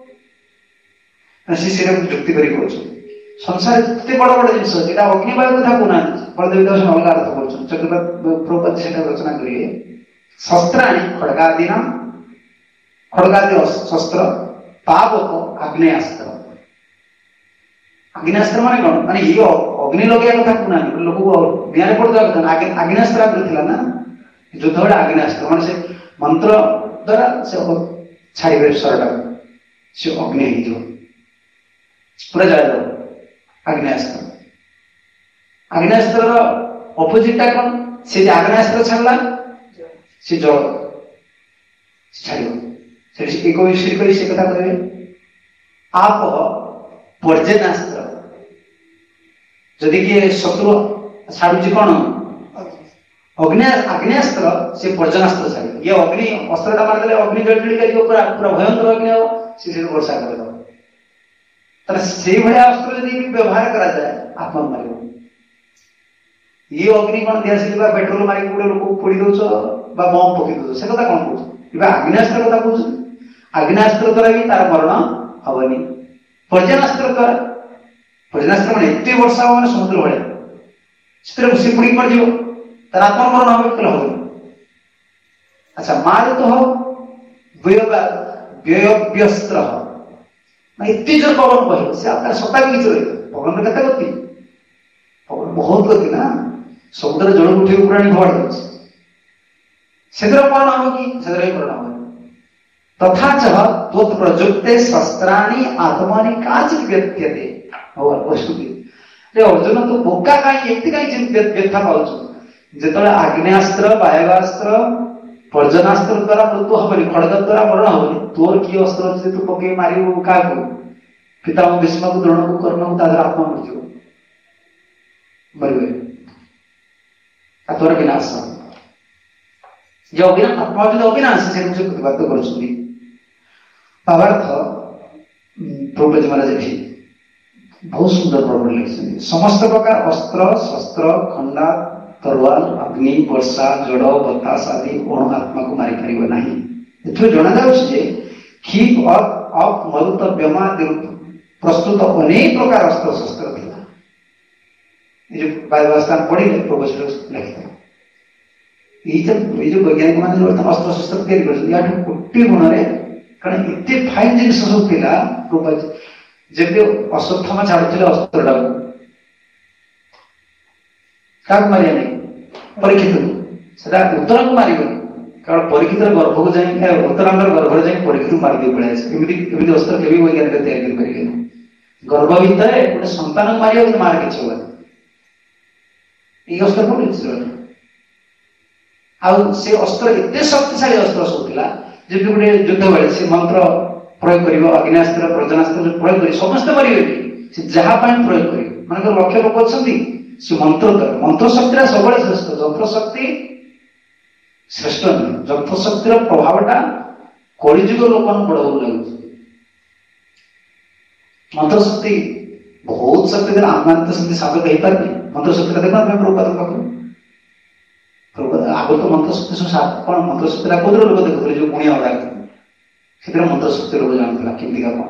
S1: सी जुक्ति कर संसार जिते बड़ बड़ जिन जो अग्निवायु कथा कहना बलदेव दास अलग अर्थ कर चक्रप्रभुपाद से रचना करेंगे शस्त्राणी खड़गादीना खड़गादी शस्त्र पावक आग्नेयास्त्र आग्नेयास्त्र माने कौन माने ये ଅଗ୍ନି ଲଗେଇବା କଥା କହୁନାହାନ୍ତି, ଲୋକକୁ ନିଆଁରେ ପଡ଼ିଦେବା କଥା ନା। ଆଗ୍ନେୟାସ୍ତ୍ର ଆଗରୁ ଥିଲା ନା, ଯୁଦ୍ଧ ବେଳେ ଆଗ୍ନେୟାସ୍ତ୍ର ମାନେ ସେ ମନ୍ତ୍ର ଦ୍ୱାରା ସେ ଛାଡ଼ିବେ ସ୍ୱରଟାକୁ, ସେ ଅଗ୍ନି ହେଇଯିବ, ପୁରା ଜାଳିଦେବ। ଆଗ୍ନେୟାସ୍ତ୍ର, ଆଗ୍ନେୟାସ୍ତ୍ରର ଅପୋଜିଟଟା କ'ଣ? ସେ ଯେ ଆଗ୍ନେୟାସ୍ତ୍ର ଛାଡ଼ିଲା ସେ ଜଳ ଛାଡ଼ିବ। ସେଠି ଏକ ବିଷୟ କରି ସେ କଥା କହିବେ, ଆପ ପର୍ଯ୍ୟନାସ୍ତ୍ର। ଯଦି କିଏ ଶତ୍ରୁ ଛାଡୁଛି କ'ଣ ଆଗ୍ନେୟାସ୍ତ୍ର, ସେ ପର୍ଯ୍ୟନାସ୍ତ୍ର ଛାଡ଼ିବ। ଇଏ ଅଗ୍ନି ଅସ୍ତ୍ରଟା ମାରିଦେଲେ ଅଗ୍ନି ଜଳି ଯିବ, ପୁରା ପୁରା ଭୟଙ୍କର ଅଗ୍ନି ହବ, ସେ ସେଠୁ ବର୍ଷା କରିଦେବ। ତାହେଲେ ସେଇଭଳିଆ ଅସ୍ତ୍ର ଯଦି ବ୍ୟବହାର କରାଯାଏ ଆତ୍ମା ମାରିବ। ଇଏ ଅଗ୍ନି କ'ଣ ଦିଆସିଲି ବା ପେଟ୍ରୋଲ ମାରିକି ଗୋଟେ ଲୋକକୁ ପୋଡ଼ି ଦଉଛ ବା ବମ୍ ପକେଇ ଦଉଛ, ସେ କଥା କ'ଣ କହୁଛ? ଏବେ ଆଗ୍ନେୟାସ୍ତ୍ର କଥା କହୁଛୁ। ଆଗ୍ନେୟାସ୍ତ୍ର ଦ୍ୱାରା ବି ତାର ମରଣ ହବନି। ପର୍ଯ୍ୟନାସ୍ତ୍ର ଦ୍ୱାରା, ପର୍ଯ୍ୟନାସ୍ତ୍ର ମାନେ ଏତେ ବର୍ଷା ହବ ମାନେ ସମୁଦ୍ର ଭଳିଆ, ସେଥିରେ ସେ ପୋଡ଼ି ମରିଯିବ, ତାର ଆତ୍ମମରଣ ହବ କି ହବନି? ଆଚ୍ଛା, ମାରୁତ ବ୍ୟୟବ୍ୟସ୍ତ୍ର, ଏତେ ଜୋର ପବନ ବହିବ, ସେ ତାର ସତ୍ତା ବି କିଛି ରହିବ। ପବନର କେତେ ଗତି? ପବନ ବହୁତ ଗତି ନା, ସମୁଦ୍ର ଜଳକୁ ଉଠିକି ପୁରା ଭବାଟ ଦଉଛି, ସେଥିରେ କ'ଣ ହବ କି? ସେଥିରେ ବି ମରଣ ହବ। ତଥାଚ ତ୍ୱତ୍ ପ୍ରଯୁକ୍ତେ ଶସ୍ତ୍ରାଣି ଆତ୍ମାନି କାଚିତ୍ ବ୍ୟଥ୍ୟତେ। ଅର୍ଜୁନ, ତୁ ବୋକା କାହିଁକି ଏମିତି କାହିଁକି ବ୍ୟଥା ପାଉଛୁ? ଯେତେବେଳେ ଆଗ୍ନେୟାସ୍ତ୍ର, ବାୟବାସ୍ତ୍ର, ପର୍ଯ୍ୟନାସ୍ତ୍ର ଦ୍ୱାରା ମୃତ୍ୟୁ ହବନି, ଖଡଗ ଦ୍ୱାରା ମରଣ ହବନି, ତୋର କି ଅସ୍ତ୍ର ଅଛି ତୁ ପକେଇ ମାରିବୁ କାହାକୁ? ପିତାମହ ଭୀଷ୍ମକୁ, ଦ୍ରୋଣକୁ, କର୍ଣ୍ଣକୁ, ତା ଦ୍ୱାରା ଆତ୍ମା ମରିଯିବ, ମରିବେ। ତୋର ବିନାଶ ଯେ ଆତ୍ମା ଯଦି ଅବିନାଶ, ସେକୁ ସେ ପ୍ରତିବାଦ କରୁଛନ୍ତି। ଭାବାର୍ଥ ପ୍ରଭୁପାଦ ମହାରାଜ ଏଠି ବହୁତ ସୁନ୍ଦର ଭାବରେ ଲେଖିଛନ୍ତି। ସମସ୍ତ ପ୍ରକାର ଅସ୍ତ୍ର ଶସ୍ତ୍ର, ଖଣ୍ଡା, ତରୱାଲ, ଅଗ୍ନି, ବର୍ଷା, ଜଡ଼, ବତାସ ଆଦି ଅଣୁ ଆତ୍ମାକୁ ମାରିପାରିବ ନାହିଁ। ଏଥିରୁ ଜଣାଯାଉଛି ଯେ କ୍ଷିପ୍ ଅପ୍ ମରୁତ ବ୍ୟମାଦି ପ୍ରସ୍ତୁତ ଅନେକ ପ୍ରକାର ଅସ୍ତ୍ର ଶସ୍ତ୍ର ଥିଲା। ଏ ଯୋଉ ବାୟବାସ୍ଥାନ ପଢିଲେ ପ୍ରଭୁଶ୍ରୀ ଲେଖିଥିଲେ। ଏଇ ଯୋଉ ବୈଜ୍ଞାନିକ ମାନେ ବର୍ତ୍ତମାନ ଅସ୍ତ୍ର ଶସ୍ତ୍ର ତିଆରି କରିଛନ୍ତି, ୟାଠୁ କୋଟି ଗୁଣରେ, କାରଣ ଏତେ ଫାଇନ୍ ଜିନିଷ ସବୁ ଥିଲା। ଯେମିତି ଅଶ୍ୱତ୍ଥାମା ଛାଡୁଥିଲେ ଅସ୍ତ୍ରଟାକୁ, କାହାକୁ ମାରିବା ନାହିଁ? ପରୀକ୍ଷିତକୁ। ସେଟା ଉତ୍ତରାଙ୍କୁ ମାରିବନି, କାରଣ ପରୀକ୍ଷିତର ଗର୍ଭକୁ ଯାଇ, ଉତ୍ତରାଙ୍କର ଗର୍ଭରେ ଯାଇ ପରୀକ୍ଷିତକୁ ମାରିଦେଇ ପଳେଇ ଆସିବ। ଏମିତି ଅସ୍ତ୍ର କେବେ ବୈଜ୍ଞାନିକ ତିଆରି କରିପାରିବେନି। ଗର୍ଭ ଭିତରେ ଗୋଟେ ସନ୍ତାନକୁ ମାରିବ, କିନ୍ତୁ ମାର କିଛି ହବନି। ଏଇ ଅସ୍ତ୍ର କୋଉଠି? ଆଉ ସେ ଅସ୍ତ୍ର ଏତେ ଶକ୍ତିଶାଳୀ ଅସ୍ତ୍ର ସବୁ ଥିଲା, ଯେମିତି ଗୋଟେ ଯୁଦ୍ଧ ବେଳେ ସେ ମନ୍ତ୍ର ପ୍ରୟୋଗ କରିବ, ଆଗ୍ନେୟାସ୍ତ୍ର, ପର୍ଯ୍ୟନାସ୍ତ୍ର ପ୍ରୟୋଗ କରି ସମସ୍ତେ ମରିବେନି, ସେ ଯାହା ପାଇଁ ପ୍ରୟୋଗ କରିବ। ମାନଙ୍କର ଲକ୍ଷ ଲୋକ ଅଛନ୍ତି, ସେ ମନ୍ତ୍ର ଦ୍ୱାରା, ମନ୍ତ୍ର ଶକ୍ତିଟା ସବୁବେଳେ ଶ୍ରେଷ୍ଠ, ଯନ୍ତ୍ର ଶକ୍ତି ଶ୍ରେଷ୍ଠ ନୁହେଁ। ଯନ୍ତ୍ର ଶକ୍ତିର ପ୍ରଭାବଟା କଳିଯୁଗ ଲୋକମାନଙ୍କୁ ବଡ ଭଲ ଲାଗୁଛି। ମନ୍ତ୍ର ଶକ୍ତି ବହୁତ ଶକ୍ତି ଦେଲା, ଆମମାନେ ତ ସେମିତି ସାଧକ ହେଇପାରିନି। ମନ୍ତ୍ର ଶକ୍ତିଟା ଦେଖ ଆମେ ପ୍ରଭୁପାଦଙ୍କ ପାଖରୁ, ଆଗରୁ ତ ମନ୍ତ୍ର ଶକ୍ତି ସବୁ କ'ଣ ମନ୍ତ୍ର ଶକ୍ତିଟା କୋଉଥିରେ ଲୋକ ଦେଖୁଥିଲେ, ଯୋଉ ଗୁଣିଆ ଗୁଡାକ, ସେଥିରେ ମନ୍ତ୍ର ଶକ୍ତି ଲୋକ ଜାଣୁଥିଲା କେମିତିକା କ'ଣ।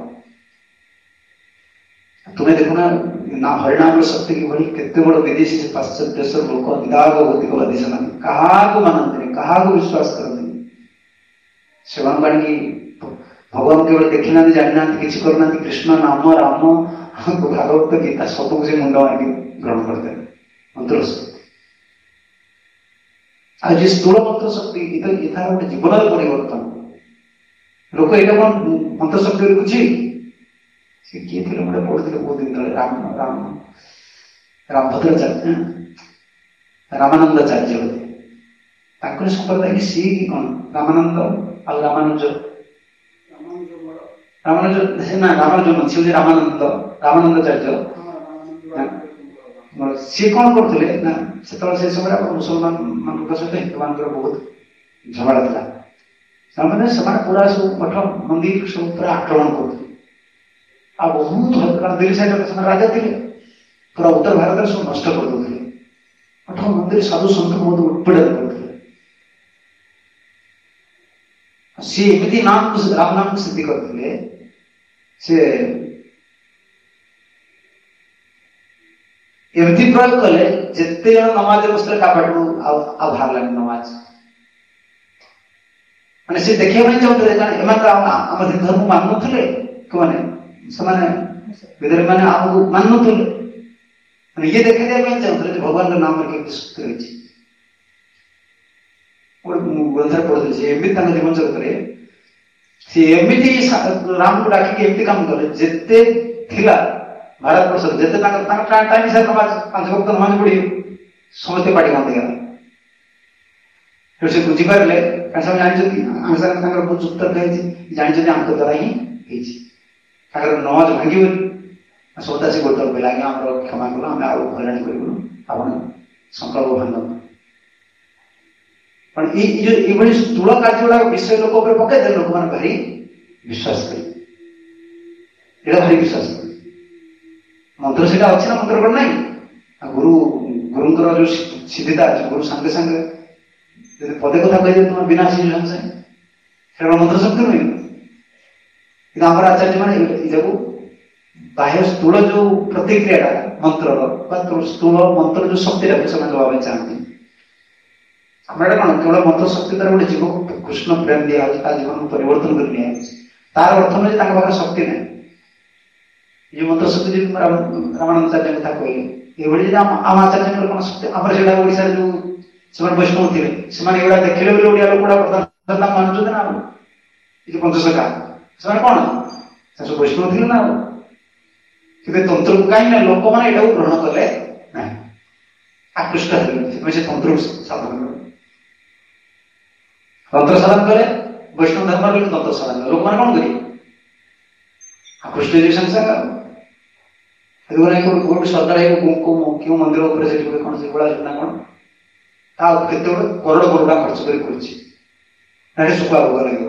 S1: ତୁମେ ଦେଖୁନା ନା ହରିନାମର ଶକ୍ତି କିଭଳି, କେତେ ବଡ ବିଦେଶୀ ପାଶ୍ଚାତ୍ୟ ଦେଶର ଲୋକ ନିରାଗ ଭୌତିକବାଦୀ, ସେମାନେ କାହାକୁ ମାନନ୍ତିନି, କାହାକୁ ବିଶ୍ୱାସ କରନ୍ତିନି। ସେମାନଙ୍କୁ ଆଣିକି ଭଗବାନ କେବଳ ଦେଖିନାହାନ୍ତି, ଜାଣିନାହାନ୍ତି, କିଛି କରୁନାହାନ୍ତି, କୃଷ୍ଣ ନାମ, ରାମ, ଭାଗବତ, ଗୀତା ସବୁକୁ ସେ ମୁଣ୍ଡ ଆଣିକି ଗ୍ରହଣ କରିଦେଲେ। ମନ୍ତ୍ର ଶକ୍ତି ଆଉ ଯେ ସ୍ଥୂଳ ମନ୍ତ୍ର ଶକ୍ତି, ଏହାର ଗୋଟେ ଜୀବନର ପରିବର୍ତ୍ତନ। ଲୋକ ଏଇଟା କ'ଣ ମନ୍ତ୍ର ଶକ୍ତି ଦେଖୁଛି? ସେ କିଏ ଥିଲେ ଗୋଟେ ପଢୁଥିଲେ ବହୁତ ଦିନ ତଳେ, ରାମଭଦ୍ରାଚାର୍ଯ୍ୟ, ରାମାନନ୍ଦାଚାର୍ଯ୍ୟ ବୋଧେ, ତାଙ୍କର ସମ୍ପ୍ରଦାୟ କି ସିଏ କି କ'ଣ, ରାମାନନ୍ଦ ଆଉ ରାମାନୁଜ ନା ରାମାନୁଜ ନୁହଁ, ସିଏ ହଉଛି ରାମାନନ୍ଦାଚାର୍ଯ୍ୟ। ସିଏ କ'ଣ କରୁଥିଲେ ନା, ସେତେବେଳେ ସେ ସମୟରେ ମୁସଲମାନ ମାନଙ୍କ ସହିତ ହିନ୍ଦୁମାନଙ୍କର ବହୁତ ଝଗଡ଼ା ଥିଲା। ସେମାନେ ପୁରା ସବୁ ମଠ ମନ୍ଦିର ସବୁ ପୁରା ଆକ୍ରମଣ କରୁଥିଲେ। ଆଉ ବହୁତ, କାରଣ ଦିଲ୍ଲୀ ସାଇଡରେ ସେମାନେ ରାଜା ଥିଲେ, ପୁରା ଉତ୍ତର ଭାରତରେ ସବୁ ନଷ୍ଟ କରିଦେଉଥିଲେ। ମଠ ମନ୍ଦିର ସାଧୁ ସନ୍ଥ ବହୁତ ଉତ୍ପୀଡ଼ନ କରୁଥିଲେ। ସିଏ ଏମିତି ରାମ ନାମକୁ ସିଦ୍ଧି କରିଥିଲେ, ସେ ଏମିତି ପ୍ରୟୋଗ କଲେ, ଯେତେ ଜଣ ନମାଜ ବସିଲେ କାବାଟରୁ ଆଉ ବାହାରିଲାନି ନମାଜ। ମାନେ ସେ ଦେଖିବା ପାଇଁ ଚାହୁଁଥିଲେ, କାରଣ ଏମାନେ ତ ଆମ ହିନ୍ଦୁ ଧର୍ମ ମାନୁନଥିଲେ, ସେମାନେ ବିଦେଶୀ ମାନେ ଆମକୁ ମାନୁନଥିଲେ। ଇଏ ଦେଖେଇ ଦେବା ପାଇଁ ଚାହୁଁଥିଲେ ଯେ ଭଗବାନଙ୍କ ନାମରେ କେମିତି ଶକ୍ତି ରହିଛି। ଗ୍ରନ୍ଥରେ ପଢୁଥିଲି ସେ ଏମିତି ତାଙ୍କ ଜୀବନ ଜଗତରେ ସେ ଏମିତି ରାମକୁ ଡାକିକି ଏମିତି କାମ କଲେ, ଯେତେ ଥିଲା ଭାରତ ବର୍ଷରେ ଯେତେ ତାଙ୍କ ଟାଇମ ହିସାବରେ 5 ଭକ୍ତ ନମାଜ ପଢି ସମସ୍ତେ ପାଟି ବନ୍ଦ ହେଇଗଲା। ସେ ବୁଝିପାରିଲେ, କାରଣ ସେମାନେ ଜାଣିଛନ୍ତି ଆମ ସାଙ୍ଗେ ତାଙ୍କର ବହୁତ ଯୁକ୍ତ ହେଇଛି, ଜାଣିଛନ୍ତି ଆଙ୍କ ଦ୍ୱାରା ହିଁ ହେଇଛି, ତାଙ୍କର ନମାଜ ଭାଙ୍ଗିବନି। ସଦା ସେ ଗୋଟେ କହିଲା, ଆଜ୍ଞା ଆମର କ୍ଷମା କଲ, ଆମେ ଆଉ ହଇରାଣ କରିବୁନୁ, ଆପଣ ସଂକଳ୍ପ ଭାଙ୍ଗନ୍ତୁ। କାରଣ ଏଇଭଳି ସ୍ଥୂଳ କାର୍ଯ୍ୟ ଗୁଡାକ ବିଷୟ ଲୋକ ଉପରେ ପକେଇଦେଲେ ଲୋକମାନେ ଭାରି ବିଶ୍ୱାସ କରିବେ, ଏଇଟା ଭାରି ବିଶ୍ୱାସ କରିବେ। ମନ୍ତ୍ର ସେଇଟା ଅଛି ନା, ମନ୍ତ୍ର କ'ଣ ନାହିଁ? ଗୁରୁଙ୍କର ଯୋଉ ସିଦ୍ଧିତା ଅଛି, ଗୁରୁ ସାଙ୍ଗେ ସାଙ୍ଗେ ଯଦି ପଦେ କଥା କହିଦେବେ ତୁମର ବିନା ସାଙ୍ଗେ ସାଙ୍ଗେ, ସେଟା ମନ୍ତ୍ର ଶକ୍ତି ନୁହେଁ। କିନ୍ତୁ ଆମର ଆଚାର୍ଯ୍ୟ ମାନେ ଏଇଟାକୁ ବାହ୍ୟ ସ୍ଥୂଳ ଯୋଉ ପ୍ରତିକ୍ରିୟାଟା ମନ୍ତ୍ରର ବା ସ୍ଥୂଳ ମନ୍ତ୍ର ଯୋଉ ଶକ୍ତିଟାକୁ ସେମାନେ ଦେବା ପାଇଁ ଚାହାନ୍ତି। ଆମର ଏଇଟା କ'ଣ କେବଳ ମନ୍ତ୍ର ଶକ୍ତି ଦ୍ୱାରା ଗୋଟେ ଜୀବକୁ କୃଷ୍ଣ ପ୍ରେମ ଦିଆହଉଛି, ତା ଜୀବନକୁ ପରିବର୍ତ୍ତନ କରି ନିଆଯାଉଛି। ତାର ଅର୍ଥ ନୁହେଁ ଯେ ତାଙ୍କ ପାଖରେ ଶକ୍ତି ନାହିଁ। ଏ ଯୋଉ ମନ୍ତ୍ର ଶକ୍ତି ଯେମିତି ରାମାନନ୍ଦାଚାର୍ଯ୍ୟ କଥା କହିଲେ, ଏଇଭଳି ଯଦି ଆମ ଆଚାର୍ଯ୍ୟଙ୍କର କ'ଣ ଶକ୍ତି, ଆମର ସେଇଟା ଓଡ଼ିଶାରେ ଯୋଉ ସେମାନେ ବୈଷ୍ଣବ ଥିଲେ, ସେମାନେ ଏଗୁଡ଼ା ଦେଖିଲେ ବୋଲି ଓଡ଼ିଆ ଲୋକ ଗୁଡ଼ା ପ୍ରଧାନ ମାନୁଛନ୍ତି ନା। ଏ ଯୋଉ ପଞ୍ଚସଖା ସେମାନେ କ'ଣ ସେ ସବୁ ବୈଷ୍ଣବ ଥିଲେ ନା। କିନ୍ତୁ ତନ୍ତ୍ରକୁ କାହିଁକି ନା ଲୋକମାନେ ଏଇଟାକୁ ଗ୍ରହଣ କଲେ ନାହିଁ, ଆକୃଷ୍ଟ ହେଲେ, ସେଥିପାଇଁ ସେ ତନ୍ତ୍ରକୁ ସାଧନ କଲେ। ତନ୍ତ୍ର ସାଧନ କଲେ, ବୈଷ୍ଣବ ଧର୍ମ କଲେ ତନ୍ତ୍ର ସାଧନ କଲେ, ଲୋକମାନେ କ'ଣ କରିବେ? ଆକୃଷ୍ଟ ହେଇଯିବେ ସାଙ୍ଗେ ସାଙ୍ଗେ। ଗୋଟେ ସରକାର କେଉଁ ମନ୍ଦିର ଉପରେ ସେଠି ଗୋଟେ କ'ଣ ସେ ଗୋଳା ନା କ'ଣ, ତା କେତେ ଗୋଟେ କରୋଡ଼ ଟଙ୍କା ଖର୍ଚ୍ଚ କରି କରୁଛି, ସେଠି ଶୁଖୁଆ ଭୋଗ ଲାଗିବ,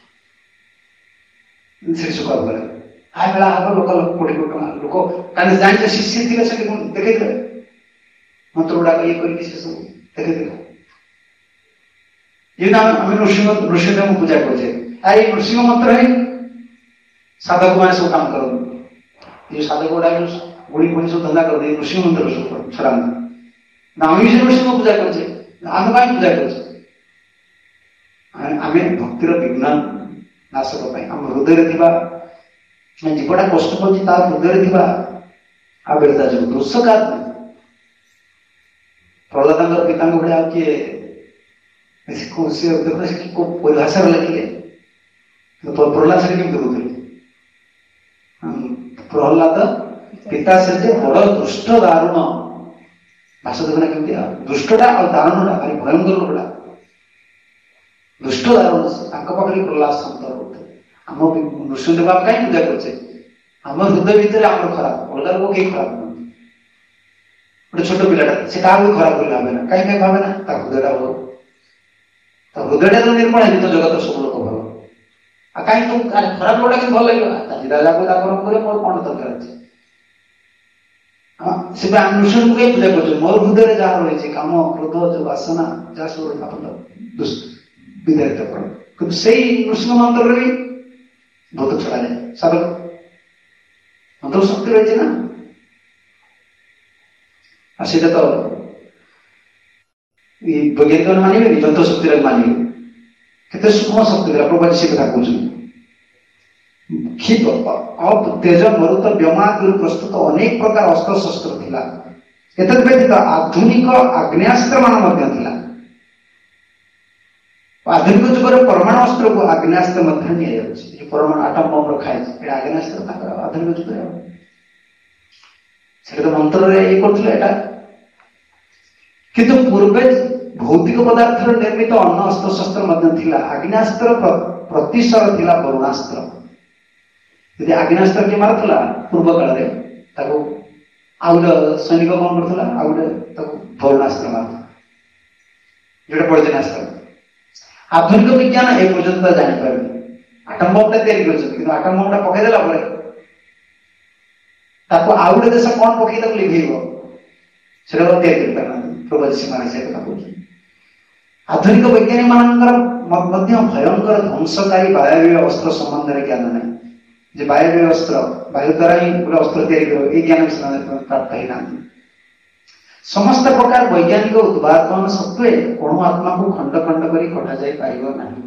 S1: ସେଠି ଶୁଖୁଆ ଭୋଗ ଲାଗିବ। ମେଳା ହବ, ଲୋକ କୋଟି କୋଟି ଟଙ୍କା ଲୋକ, କାରଣ ଜାଣିଛ ଶିଷ୍ୟ ଥିଲେ ସେଠି ଦେଖେଇଥିଲେ ମନ୍ତ୍ର ଗୁଡାକ ଇଏ କରିକି ସେ ସବୁ ଦେଖେଇଥିଲେ। ଯେମିତି ଆମେ ନୃସିଂହଦେବଙ୍କୁ ପୂଜା କରୁଛେ, ଏଇ ନୃସିଂହ ମନ୍ତ୍ର ହିଁ ସାଧକ ମାନେ ସବୁ କାମ କରନ୍ତି। ଏ ସାଧକ ଗୁଡାକ ଗୁଣି ଫୁଣି ସବୁ ଧନ୍ଦା କରନ୍ତି, ନୃସିଂହ ମନ୍ତ୍ର ସବୁ ଛଡାନ୍ତି। ଆମେ ବି ସେ ନୃସିଂହ ପୂଜା କରୁଛେ, ଆମେ କାହିଁକି ପୂଜା କରୁଛେ? ଆମେ ଭକ୍ତିର ବିଘ୍ନ ନାଶକ ପାଇଁ, ଆମ ହୃଦୟରେ ଥିବା ଜୀବଟା କଷ୍ଟ ପାଉଛି, ତା ହୃଦୟରେ ଥିବା ଆବେଳତା ଯୋଗୁଁ। ଦୋଷ କାହାର ନାହିଁ? ପ୍ରହ୍ଲାଦଙ୍କର ପିତାଙ୍କ ଭଳିଆ ଆଉ କିଏ କୋଉ ପରିଭାଷାରେ ଲେଖିଲେ, ପ୍ରହ୍ଲାଦ ସେଠି କେମିତି କହୁଥିଲେ? ପ୍ରହ୍ଲାଦ ପିତା ସେ ଯେ ବଡ ଦୁଷ୍ଟ ଦାରୁଣ, ଭାଷ ଦେଖୁନା କେମିତି ଦୁଷ୍ଟଟା ଆଉ ଦାରୁଣଟା ଭାରି ଭୟଙ୍କର ଲୋକଟା। ଦୁଷ୍ଟ ଦାରୁଣ, ତାଙ୍କ ପାଖରେ ପ୍ରହ୍ଲାଦ ଶାନ୍ତ ରହୁଥିଲେ। ଆମ ନୃସିଂହଦେବ ଆମେ କାହିଁକି ପୂଜା କରୁଛେ? ଆମ ହୃଦୟ ଭିତରେ ଆମର ଖରାପ, ଅଲଗା ଲୋକ କେହି ଖରାପ ନୁହନ୍ତି। ଗୋଟେ ଛୋଟ ପିଲାଟା ସେ କାହାକୁ ଖରାପ କରି ଭାବେ ନା, କାହିଁକି ଭାବେ ନା? ତା ହୃଦୟଟା ଭଲ, ତା ହୃଦୟଟା ତ ନିର୍ମଳ ହେଇଛି, ତ ଜଗତ ସବୁ ଲୋକ ଭଲ। ଆଉ କାହିଁକି ତୁ ଖରାପ ଲୋକଟା କିନ୍ତୁ ଭଲ ଲାଗିବ? ରାଜାକୁ ତାଙ୍କର କରିବା ମୋର କ'ଣ ଦରକାର ଅଛି? ସେ ନୃସିଂହଙ୍କୁ କାହିଁ ପୂଜା କରୁଛୁ? ମୋର ହୃଦୟରେ ଯାହା ରହିଛି କାମ, କ୍ରୋଧ, ଯୋଉ ବାସନା, ଯାହା ସବୁ ବିଦାରିତ କର। କିନ୍ତୁ ସେଇ ନୃସିଂହ ମନ୍ତ୍ରରେ ବି ଭୂତ ଛଡାଯାଏ, ସାଧକ ମନ୍ତ୍ର ଶକ୍ତି ରହିଛି ନା। ଆଉ ସେଇଟା ତ ବୈଜ୍ଞାନିକ ମାନିବେନି, ଯନ୍ତ୍ର ଶକ୍ତିରେ ମାନିବେ। କେତେ ସୂକ୍ଷ୍ମ ଶକ୍ତି ଥିଲା, ପ୍ରଭୁ ସେ କଥା କହୁଛନ୍ତି। ତେଜ ମରୁତ ବ୍ଯୋମାଗ୍ରୁ ପ୍ରସ୍ତୁତ ଅନେକ ପ୍ରକାର ଅସ୍ତ୍ରଶସ୍ତ୍ର ଥିଲା। ଏତଦ୍ ବ୍ୟତୀତ ଆଧୁନିକ ଆଗ୍ନେୟାସ୍ତ୍ର ମାନ ମଧ୍ୟ ଥିଲା। ଆଧୁନିକ ଯୁଗରେ ପରମାଣୁ ଅସ୍ତ୍ରକୁ ଆଗ୍ନେୟାସ୍ତ୍ର ମଧ୍ୟ ନିଆଯାଉଛି। ପରମାଣୁ ଆଟମ ବମ୍ ରଖାଯାଇଛି, ଏଇଟା ଆଗ୍ନେୟାସ୍ତ୍ର ତାଙ୍କର ଆଧୁନିକ ଯୁଗରେ। ସେଟା ତ ମନ୍ତ୍ରରେ ଇଏ କରୁଥିଲେ ଏଇଟା। କିନ୍ତୁ ପୂର୍ବେ ଭୌତିକ ପଦାର୍ଥରେ ନିର୍ମିତ ଅନ୍ୟ ଅସ୍ତ୍ରଶସ୍ତ୍ର ମଧ୍ୟ ଥିଲା। ଆଗ୍ନେୟାସ୍ତ୍ର ପ୍ରତିଶର ଥିଲା ବରୁଣାସ୍ତ୍ର। ଯଦି ଆଗ୍ନେୟାସ୍ତ୍ର କିଏ ମାରୁଥିଲା ପୂର୍ବ କାଳରେ, ତାକୁ ଆଉ ଗୋଟେ ସୈନିକ କ'ଣ କରୁଥିଲା, ଆଉ ଗୋଟେ ତାକୁ ବରୁଣାସ୍ତ୍ର ମାରୁଥିଲା, ଯୋଉଟା ପର୍ଯ୍ୟନାସ୍ତ୍ର। ଆଧୁନିକ ବିଜ୍ଞାନ ଏ ପର୍ଯ୍ୟନ୍ତ ଜାଣିପାରୁନି। ଆଟମ ବମ୍ଟା ତିଆରି କରିଛନ୍ତି, କିନ୍ତୁ ଆଟମ ବମ୍ଟା ପକେଇଦେଲା ପରେ ତାକୁ ଆଉ ଗୋଟେ ଦେଶ କ'ଣ ପକେଇ ତାକୁ ଲିଭେଇବ, ସେଟା ତିଆରି କରିପାରୁନାହାନ୍ତି। ପ୍ରଭୁ ସେମାନେ ସେ କଥା କହୁଛନ୍ତି। ଆଧୁନିକ ବୈଜ୍ଞାନିକ ମାନଙ୍କର ମଧ୍ୟ ଭୟଙ୍କର ଧ୍ୱଂସକାରୀ ବାୟବୀୟ ଅସ୍ତ୍ର ସମ୍ବନ୍ଧରେ ଜ୍ଞାନ ନାହିଁ। ଯେ ବାୟବୀୟ ଅସ୍ତ୍ର, ବାୟୁ ଦ୍ୱାରା ହିଁ ଗୋଟେ ଅସ୍ତ୍ର ତିଆରି କରିବ, ଏଇ ଜ୍ଞାନ ସେମାନେ ପ୍ରାପ୍ତ ହେଇନାହାନ୍ତି। ସମସ୍ତ ପ୍ରକାର ବୈଜ୍ଞାନିକ ଉଦ୍ଭାବନ ସତ୍ତ୍ୱେ ଅଣୁ ଆତ୍ମାକୁ ଖଣ୍ଡ ଖଣ୍ଡ କରି କଟାଯାଇ ପାରିବ ନାହିଁ,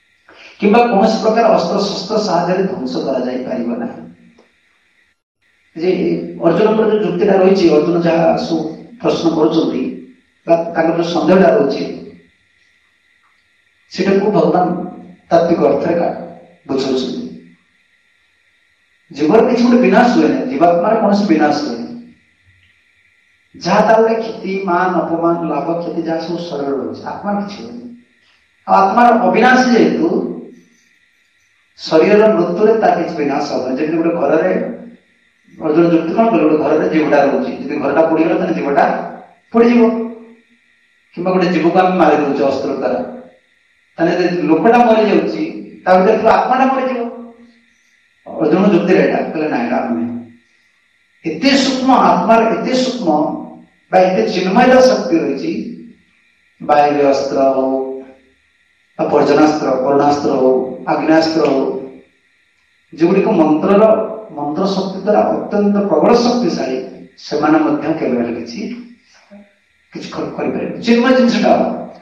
S1: କିମ୍ବା କୌଣସି ପ୍ରକାର ଅସ୍ତ୍ରଶସ୍ତ୍ର ସାହାଯ୍ୟରେ ଧ୍ୱଂସ କରାଯାଇ ପାରିବ ନାହିଁ। ଯେ ଅର୍ଜୁନଙ୍କର ଯୋଉ ଯୁକ୍ତିଟା ରହିଛି, ଅର୍ଜୁନ ଯାହା ସବୁ ପ୍ରଶ୍ନ କରୁଛନ୍ତି ବା ତାଙ୍କର ଯୋଉ ସନ୍ଦେହଟା ରହୁଛି, ସେଟାକୁ ଭଗବାନ ତାତ୍ଵିକ ଅର୍ଥରେ ବୁଝାଉଛନ୍ତି। ଜୀବର କିଛି ଗୋଟେ ବିନାଶ ହୁଏ ନାହିଁ, ଜୀବାତ୍ମାର କୌଣସି ବିନାଶ ହୁଏନି। ଯାହା ତାର ଗୋଟେ କ୍ଷତି, ମାନ, ଅପମାନ, ଲାଭ, କ୍ଷତି ଯାହା ସବୁ ଶରୀର ରହୁଛି, ଆତ୍ମାର କିଛି ହୁଏନି। ଆଉ ଆତ୍ମାର ଅବିନାଶ ଯେହେତୁ ଶରୀରର ମୃତ୍ୟୁରେ ତାର କିଛି ବିନାଶ ହବନି। ଯେମିତି ଗୋଟେ ଘରରେ ଅର୍ଜୁନ ଯୁକ୍ତି କଣ କଲେ, ଗୋଟେ ଘରରେ ଜୀବଟା ରହୁଛି, ଯଦି ଘରଟା ପୋଡ଼ିଗଲା ତାହେଲେ ଜୀବଟା ପୋଡ଼ିଯିବ। କିମ୍ବା ଗୋଟେ ଜୀବକୁ ଆମେ ମାରି ଦଉଛେ ଅସ୍ତ୍ର ଦ୍ୱାରା, ତାହେଲେ ଯଦି ଲୋକଟା ମରିଯାଉଛି ତା ଭିତରେ ଥିବା ଆତ୍ମାଟା ମରିଯିବ। ଅର୍ଜୁନ ଯୁକ୍ତିରେ ଏଇଟା କହିଲେ ନାଇଁ, ଏଇଟା ନୁହେଁ। ଏତେ ସୂକ୍ଷ୍ମ ଆତ୍ମାର, ଏତେ ସୂକ୍ଷ୍ମ ବା ଏତେ ଚିନ୍ମୟ ଶକ୍ତି ରହିଛି, ବାୟୁର ଅସ୍ତ୍ର ହଉ ବା ବର୍ଜନାସ୍ତ୍ର, କରୁଣାସ୍ତ୍ର ହଉ, ଆଗ୍ନେୟାସ୍ତ୍ର ହଉ, ଯେଗୁଡ଼ିକ ମନ୍ତ୍ର ଶକ୍ତି ଦ୍ୱାରା ଅତ୍ୟନ୍ତ ପ୍ରବଳ ଶକ୍ତିଶାଳୀ, ସେମାନେ ମଧ୍ୟ କେବେ ହେଲେ କିଛି କରିପାରିବେ। ଚିନ୍ମୟ ଜିନିଷଟା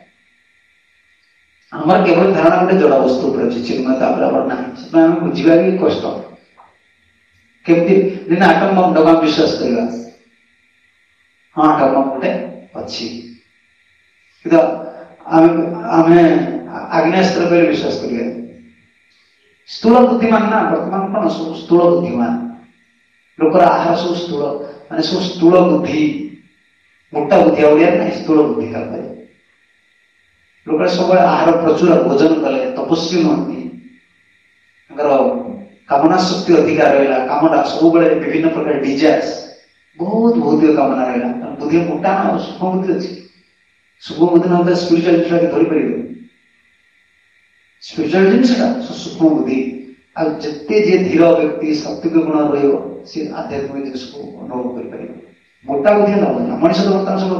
S1: ଆମର କେବଳ ଧାରଣା ଗୋଟେ ଜଡ଼ ବସ୍ତୁ ଉପରେ ଅଛି, ଚିନ୍ମୟ ତାପରେ ଆମର ନାହିଁ। ସେଥିପାଇଁ ଆମେ ବୁଝିବା ବି କଷ୍ଟ। କେମିତି ଦିନ ଆଟମ ବମ୍ବଟାକୁ ଆମେ ବିଶ୍ୱାସ କରିବା, ହଁ ଆଟମ ବମ୍ବ ଗୋଟେ ଅଛି, କିନ୍ତୁ ଆମେ ଆଗ୍ନେୟାସ୍ତ୍ର କହିଲେ ବିଶ୍ୱାସ କରିବା। ସ୍ଥୂଳ ବୁଦ୍ଧିମାନ ନା, ବର୍ତ୍ତମାନ କଣ ସବୁ ସ୍ଥୂଳ ବୁଦ୍ଧିମାନ, ଲୋକର ଆହାର ସବୁ ସ୍ଥୂଳ, ମାନେ ସବୁ ସ୍ଥୂଳ ବୁଦ୍ଧି, ମୋଟା ବୁଦ୍ଧି ଓଡ଼ିଆ ନାହିଁ, ସ୍ଥୂଳ ବୁଦ୍ଧି ତାପରେ ଲୋକ ସବୁବେଳେ ଆହାର ପ୍ରଚୁର ଭୋଜନ କଲେ ତପସ୍ୱୀ ହୁଅନ୍ତି, ତାଙ୍କର କାମନା ଶକ୍ତି ଅଧିକା ରହିଲା, କାମଟା ସବୁବେଳେ ବିଭିନ୍ନ ପ୍ରକାର ଡିଜାୟାର୍ସ, ବହୁତ ଭୌତିକ କାମନା ରହିଲା, ବୁଦ୍ଧି ମୋଟା ନା ସୂକ୍ଷ୍ମ ବୁଦ୍ଧି ଅଛି। ସୂକ୍ଷ୍ମ ବୁଦ୍ଧି ନହେଲେ ସ୍ପିରିଚୁଆଲ ଜିନିଷଟାকে ଧରିପାରିବେ। ସ୍ପିରିଚୁଆଲ ଜିନିଷଟା ସୂକ୍ଷ୍ମ ବୁଦ୍ଧି। ଆଉ ଯେତେ ଯିଏ ଧୀର ବ୍ୟକ୍ତି, ସାତ୍ଵିକ ଗୁଣ ରହିବ, ସେ ଆଧ୍ୟାତ୍ମିକ ଜିନିଷକୁ ଅନୁଭବ କରିପାରିବ। ମୋଟା ବୁଦ୍ଧି ଲାଭ ନାହିଁ। ମଣିଷ ତ ବର୍ତ୍ତମାନ ସବୁ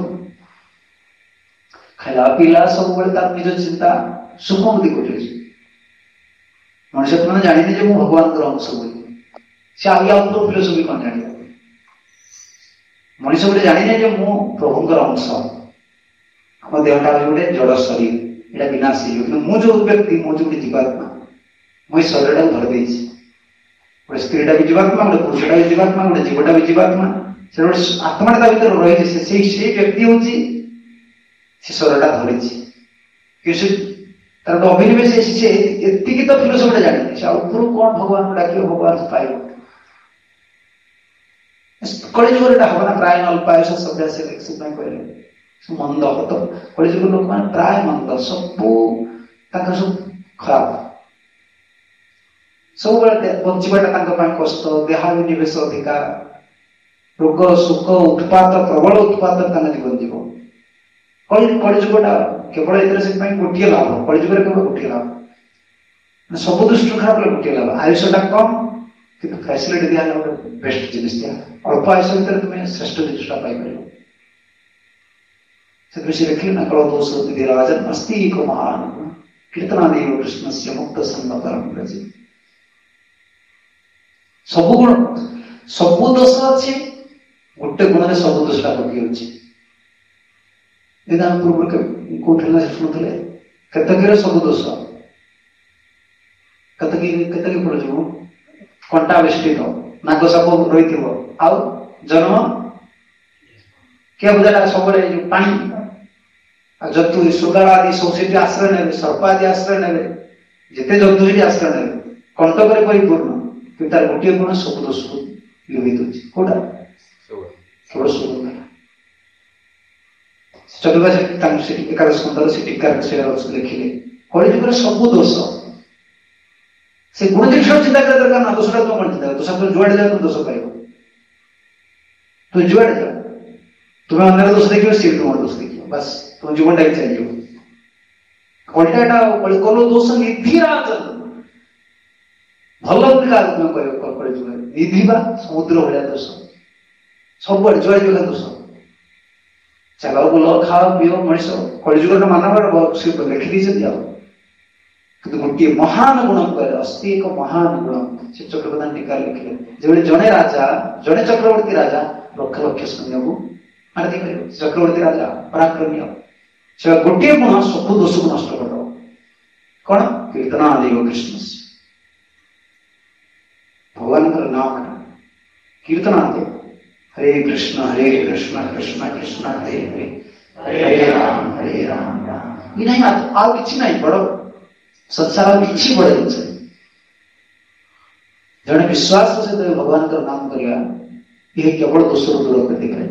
S1: ଖାଇଲା ପିଲା ସବୁବେଳେ ତାର ନିଜ ଚିନ୍ତା, ସୂକ୍ଷ୍ମ ବୁଦ୍ଧି କୋଠି ଅଛି। ମଣିଷ ମାନେ ଜାଣିନି ଯେ ମୁଁ ଭଗବାନଙ୍କର ଅଂଶ ବୋଲି, ସେ ଆଉ ଉପର ଫିଲୋସଫି କଣ ଜାଣିବ। ମଣିଷ ଗୋଟେ ଜାଣିନି ଯେ ମୁଁ ପ୍ରଭୁଙ୍କର ଅଂଶ, ଆମ ଦେହଟା ହଉଛି ଗୋଟେ ଜଡ଼ ଶରୀର, ଏଇଟା ବିନାଶ ହେଇଯିବ। କିନ୍ତୁ ମୁଁ ଯୋଉ ବ୍ୟକ୍ତି, ମୁଁ ଯୋଉ ଗୋଟେ ଜୀବାତ୍ମା, ମୁଁ ଏଇ ଶରୀରଟାକୁ ଧରି ଦେଇଛି। ଗୋଟେ ସ୍ତ୍ରୀଟା ବି ଜୀବାତ୍ମା, ଗୋଟେ ପୁରୁଷଟା ବି ଜୀବାତ୍ମା, ଗୋଟେ ଜୀବଟା ବି ଜୀବାତ୍ମା, ସେ ଗୋଟେ ଆତ୍ମାଟା ତା ଭିତରେ ରହିଛି। ସେଇ ବ୍ୟକ୍ତି ହଉଛି ସେ ଶରୀରଟା ଧରିଛି। କିନ୍ତୁ ତାର ଗୋଟେ ଅଭିନିବେଶ, ସେ ଏତିକି ତ ଫିଲୋସଫିଟା ଜାଣିନି, ସେ ଆଉ ଉପରୁ କଣ ଭଗବାନଙ୍କୁ ଡାକିବ, ଭଗବାନ ପାଇବ। କଳିଯୁଗରେ ଏଟା ହବ ନା, ପ୍ରାୟ ଅଳ୍ପାୟୁଷ ସଭ୍ୟାସୀ, ସେଥିପାଇଁ କହିଲେ ମନ୍ଦ ହତ। କଳିଯୁଗ ଲୋକମାନେ ପ୍ରାୟ ମନ୍ଦ, ସବୁ ତାଙ୍କର ସବୁ ଖରାପ, ସବୁବେଳେ ବଞ୍ଚିବାଟା ତାଙ୍କ ପାଇଁ କଷ୍ଟ, ଦେହାବିନିବେଶ ଅଧିକା, ରୋଗ ଶୋକ ଉତ୍ପାତ, ପ୍ରବଳ ଉତ୍ପାତ ତାଙ୍କ ଜୀବନ ଯିବ। କଳିଯୁଗଟା କେବଳ ଏଥିରେ ସେଥିପାଇଁ ଗୋଟିଏ ଲାଭ, କଳିଯୁଗରେ କେବଳ ଗୋଟିଏ ଲାଭ, ସବୁ ଦୃଷ୍ଟିରୁ ଖରାପ ହେଲେ ଗୋଟିଏ ଲାଭ, ଆୟୁଷଟା କମ୍ କିନ୍ତୁ ଫ୍ୟାସିଲିଟି ଦିଆହେଲା ଗୋଟେ ବେଷ୍ଟ ଜିନିଷ ଦିଆ, ଅଳ୍ପ ଆୟୁଷ ଭିତରେ ତୁମେ ଶ୍ରେଷ୍ଠ ଜିନିଷଟା ପାଇପାରିବ। ସେଥିପାଇଁ ସେ ଲେଖିଲେ ନା, କଳଦୋଷ ରାଜନ ଅସ୍ତି ଏକ ମହାନ କୀର୍ତ୍ତନାଦେବ କୃଷ୍ଣସ୍ୟ ମୁକ୍ତ ସନ୍ମତରଂ ବ୍ରଜେ। ସବୁ ଗୁଣ, ସବୁ ଦୋଷ ଅଛି, ଗୋଟେ ଗୁଣରେ ସବୁ ଦୋଷଟା ପକେଇ ଅଛି। ଆମ ପୂର୍ବରୁ କହୁଥିଲେ ନା, ଶୁଣୁଥିଲେ କେତକୀର ସବୁ ଦୋଷ, କେତକୀ ପଡିଯିବ, କଣ୍ଟା ବେଷ୍ଟିତ, ନାଗ ସାପ ରହିଥିବ, ଆଉ ଜନ୍ମ କିଏ ବୁଝାଟା ସବୁବେଳେ ଯୋଉ ପାଣି, ଆଉ ଜନ୍ତୁ ଶୃଗାଳ ଆଦି ସବୁ ସେଠି ଆଶ୍ରୟ ନେବେ, ସର୍ପ ଆଦି ଆଶ୍ରୟ ନେବେ, ଯେତେ ଜନ୍ତୁ ସେଠି ଆଶ୍ରୟ ନେବେ, କଣ୍ଟକରେ ପରିପୂର୍ଣ୍ଣ। କିନ୍ତୁ ତାର ଗୋଟିଏ ଗୁଣ ସବୁ ଦୋଷକୁ ଲିଭେଇ ଦଉଛି, କୋଉଟା? କେବଳ ସୁଗନ୍ଧ। ଚତୁର୍ମାସ ତାଙ୍କୁ ସେଠି ଏକାଦଶ ସ୍କନ୍ଧର ସେ ଟୀକାର ଲେଖିଲେ, କଳିଯୁଗରେ ସବୁ ଦୋଷ, ସେ ଗୁଣ ଜିନିଷ ଚିନ୍ତା କରିବା ଦରକାର ନା, ଦୋଷଟା ତୁମ କଣ ଚିନ୍ତା କର, ଦୋଷ ଯୁଆଡେ ଯାଅ ତୁମ ଦୋଷ ପାଇବ, ତୁମେ ଯୁଆଡେ ଯାଅ ତୁମେ ଅନ୍ୟର ଦୋଷ ଦେଖିବ, ସିଏ ତୁମର ଦୋଷ ଦେଖିବ, ବାସ୍ ତୁମ ଜୀବନଟା ବି ଚାଲିଯିବ। କଳିଟା କଲ ଦୋଷ ନିଧିରାଜ, ଭଲ ବୋଲି କାହାକୁ ତୁମେ କହିବ କଳିଯୁଗରେ, ନିଧି ବା ସମୁଦ୍ର ଭଳିଆ ଦୋଷ, ସବୁଆଡେ ଯୁଆଡେ ଯିବ ଦୋଷ। ଚାଲ ବୁଲ ଖାଅ ପିଅ, ମଣିଷ କଳିଯୁଗର ମାନବ ଲେଖିଦେଇଛନ୍ତି। ଆଉ କିନ୍ତୁ ଗୋଟିଏ ମହାନ ଗୁଣ କହିଲେ, ଅସ୍ତି ଏକ ମହାନ ଗୁଣ, ସେ ଚକ୍ରବର୍ତ୍ତୀ ଟୀକାରେ ଲେଖିଲେ, ଯେଭଳି ଜଣେ ରାଜା, ଜଣେ ଚକ୍ରବର୍ତ୍ତୀ ରାଜା ଲକ୍ଷ ଲକ୍ଷ ସୈନ୍ୟକୁ ମାରି ଦେଇପାରିବ। ଚକ୍ରବର୍ତ୍ତୀ ରାଜା ପରାକ୍ରମୀ, ସେ ଗୋଟିଏ ଗୁଣ ସବୁ ଦୋଷକୁ ନଷ୍ଟ କରିଦେବ। କଣ? କୀର୍ତ୍ତନାଦେବ କୃଷ୍ଣ, ଭଗବାନଙ୍କର ନାମଟା कीर्तन आते हरे कृष्ण कृष्ण कृष्ण हरे हरे हरे राम राम। ये नहीं आउ किसी ना बड़ संसार किसी बड़ जिन जड़े विश्वास सहित भगवान का नाम करवा ये केवल दोष दूर कर देखे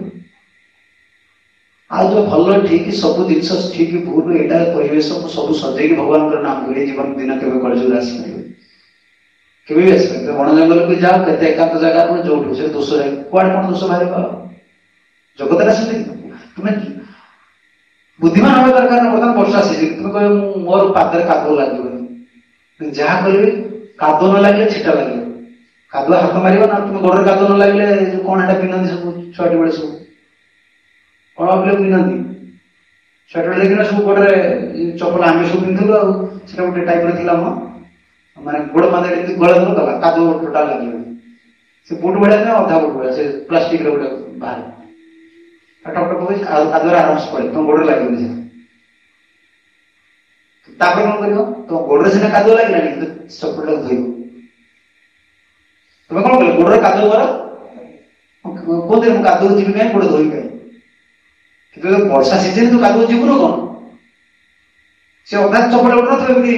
S1: आज जो भल ठीक सब जिन ठीक भूल यहाँ परिवेश सब सजेक भगवान का नाम कर जीवन दिन के कलजुग आसपारे केवे आसपारे वन जंगल को जाओ के एकांत जगह जो से दोष कौन कौन दोष बाहर जगत आसते तुम्हें बुद्धिमान हवा दरकार बर्तमान वर्षा सीजन तुम कह मोर पादर कादुआ लगे जहाँ कहे कादुआ न लगे छिटा लगे कादुआ हाथ मार ना तुम गोड़ कादुआ न लगे कौन एटा पिंधि सब छुआटी बेले सब कौन भाव पिंधि छुआटी बेले देखना सब गोड़े चपल आम सब पिंधु आटा गोटे टाइप माने गोड़ बांधे गला धर गला कादुआ टोटाल लगे से बुट भाया ना अधा बुट भाया से प्लास्टिक गोटे बाहर टक कादुआ आराम से पड़े तुम गोड़ लगे कौन कर तुम गोड़े सीना कादुआ लगे चपल धोब तुम्हें कौन कल गोड़ कादुआ कहते मुझे कादुआ जी कहीं गोड़ धोई कहीं वर्षा सीजन तो कादुआ जीवन कौन से अधा चपल गोटे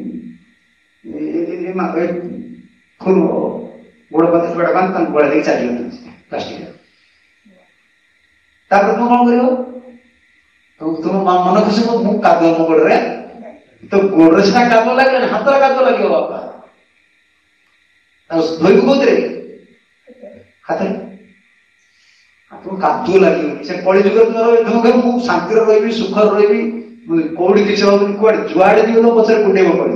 S1: फुल गोड़ बांध छुआ बांध गला देख चली प्लास्टिक तुम कौन कर तुम मन खुशी मुझे कादुआ मो गोड़े तो गोड़ सीना कादुआ लगे हाथ कादुआ लगे बापा धोई कौन हाथ तुम कादुआ लगे से कली जुग तुम कह मुझे शांति रही सुख रही कौटी किसी हम कौड़े जुआड़े जीव तो पचर कुटेब पड़े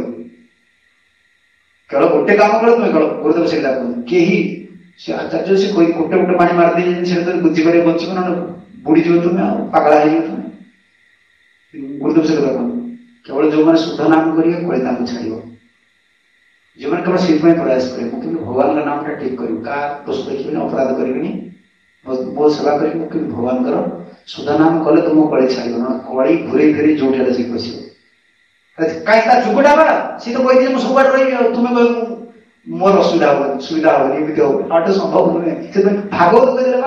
S1: केवल गोटे काम कर तुम केवल गुरुदेव से कहीं से आचार्य से कोई गोटे गोटे पानी मारदे बुझीपारे बचब ना बुड़ीज तुम्हें पागला हो तुम्हें गुरुदेव से केवल जो मैंने शुद्ध नाम करेंगे कलिता छाड़ जो मैंने केवल से प्रयास करेंगे मुझे भगवान का नाम ठीक करूँ क्या दोष देखिए अपराध करेंगे मो सेवा करेंगे भगवान शुद्ध नाम कले तुम कली छाड़ ना कली घूरे फिर जो से पश कहीं जुगटा बा सी तो कही मुझे सब रही तुम्हें कह मोर असुविधा हम सुविधा हम संभव नुहे भागवत कहीदेला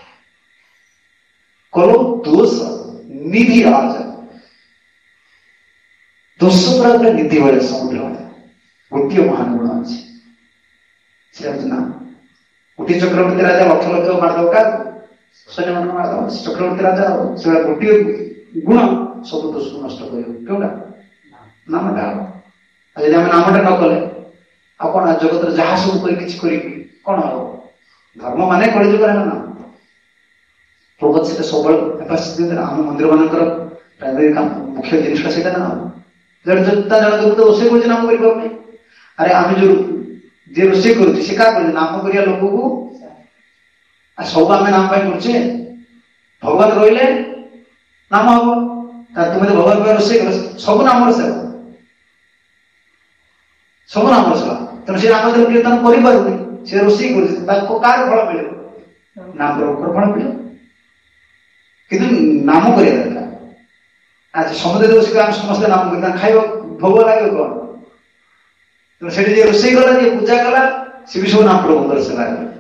S1: कलो दोष निधि राज दोष पूरा गोटे निधि भाई समुद्र गोटे महान गुण अच्छे ना गोटे चक्रवर्ती राजा लक्ष लक्ष मारदव क्या सैन्य मान मारदव चक्रवर्ती राजा से गोटे गुण सब दोष को नष्ट कर नामटा जब आम नामटा न कले आ कौन जगत जहाँ सब करी कौन हम धर्म माने कलिजुग ना प्रभु से सब आम मंदिर मान प्राइमरी मुख्य जिनसा से ना जन रोषे कर नाम कर अरे आम जो जी रोषे कर क्या कर नाम कर लोक को सब आम नाम करे भगवान रही नाम हम तुम्हें तो भगवान रोषे कर सब नाम सेवा सब नाम सेवा तेना से नाम कीर्तन कर से रोषे कार फल मिले नाम फल मिले कि नाम कर दरकार आज समुद्र बसिक आम समस्त नाम कीर्तन खाइब भोग लगे कौन तो से रोषे कला जी पूजा कला सी भी सब नाम प्रभुंर सेवा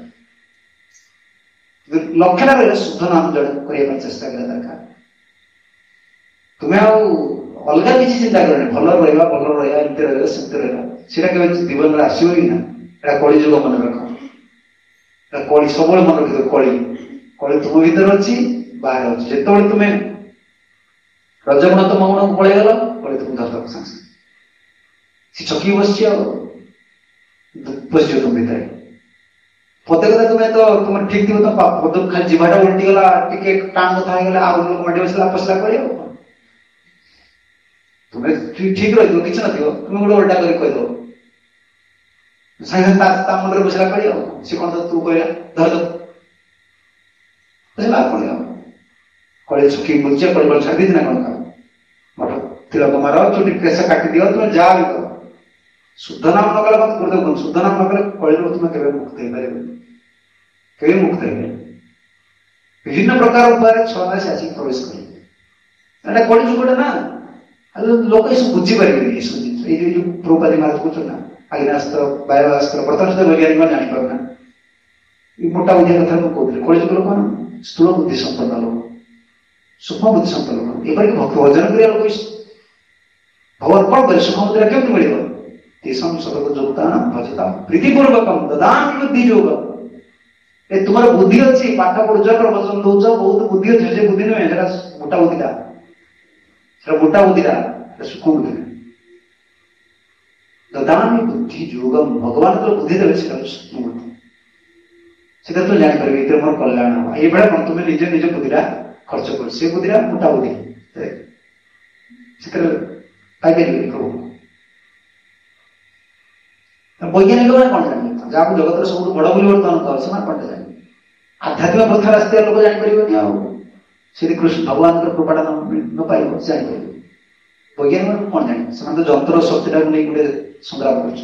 S1: लक्ष्य रही शुद्ध नाम जड़े करने चेष्टा करा दरकार तुम्हें अलग किसी चिंता कर भल रहा एमती रहा सेमती रहा सीटा जीवन में आसो ही ना यहाँ कलिजुग मन रख कली सब मन रखिद कली कली तुम भर अच्छी बाहर अच्छी जो तुम्हें रजगुण तुम गुण को पलैगल कली तुम धरद सागे सी चकी बस बस तुम भीतर पते कथा तुम्हें तो तुम ठीक थी तो पद खाली जीवाटा उल्टी गला टे टाण कथा होगा आ लोक मटे बसला पसला कर तुम्हें ठीक रही किसी ना तुम गोटे उल्टा कर कहीदेव सागे मुंडे बसला कर सी कौन तू कहला धर बुझला कौन कले सुखी बुझे कल बल छाड़ी ना कौन मठ तिलक मार चुटी केस काटी दियो तुम्हें जा भी कर शुद्ध नाम न कले मत गुरुदेव कौन शुद्ध नाम न कले कल तुम्हें केवे मुक्त हो पारे केवे मुक्त हो विभिन्न प्रकार उपाय छना से आसिक प्रवेश कर कली जुगटा ना लोक ये बुझीपारे ये सब जिन ये प्रभुपादी महाराज कहते ना अग्निस्त्र वायुस्त्र प्रथम सुधा वैज्ञानिक जानीपारना मोटा बुद्धिया कथा कहते कलिजुग लोक स्थूल बुद्धि संपन्न लोक सूक्ष्म बुद्धि संपन्न लोक एपरिक भक्त भजन करिया लोक भगवान कौन करे सूक्ष्म बुद्धिरा केमती मिल तेषाम सतत जोगता भजता प्रीतिपूर्वकम ददामि बुद्धि योग ए तुम्हारा बुद्धि अच्छी पाठ पढ़ुच प्रवचन दौच बहुत बुद्धि अच्छे से बुद्धि नुहे मोटा बुद्धिटा मोटा बुद्धिटा सूक्ष्म बुद्धि ददामि बुद्धि योगम भगवान तो बुद्धि देवे सूक्ष्म बुद्धि से तो जापर ये मोर कल्याण हम ये कौन तुम्हें निज निज बुद्धिटा खर्च कर से बुद्धिटा मोटा बुद्धि से पाइपर प्रभु वैज्ञानिक मैंने कौन जाने जहाँ जगत सब बड़ बोली बर्तमान कह से कौन जाने आध्यात्मिक प्रथा रास्ते लोक जापर कृष्ण भगवान कृपाटा न पाइब से जापर वैज्ञानिक कौन जाने से तो जंतर शक्तिटा नहीं गोटे संग्राम कर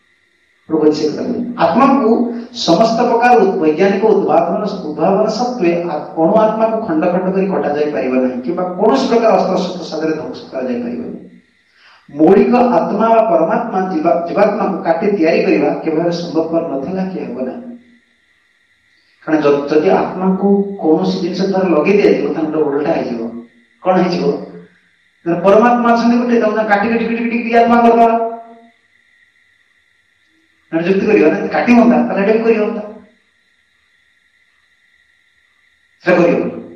S1: आत्मा को समस्त प्रकार वैज्ञानिक उद्भावन सत्वे अणु आत्मा को खंड खंड कर कटा जाए पारिबा नहीं कि कौन प्रकार अस्त्र शस्त्र साधन ध्वंस करा जाए पारिबा नहीं मौलिक आत्मा व परमात्मा जीवात्मा को काटे तैयारी करवा केवल संभवपर नथिला कि हेबो ना कारण जदि आत्मा को कौन जिन द्वारा लगे दिया जाए तो उल्टा हो कौन हो परमात्मा गोटे काटी काटी काटी काटी आत्मा करदा जुक्ति करियो ना काटी होता ताले एटा करियो होता से करियो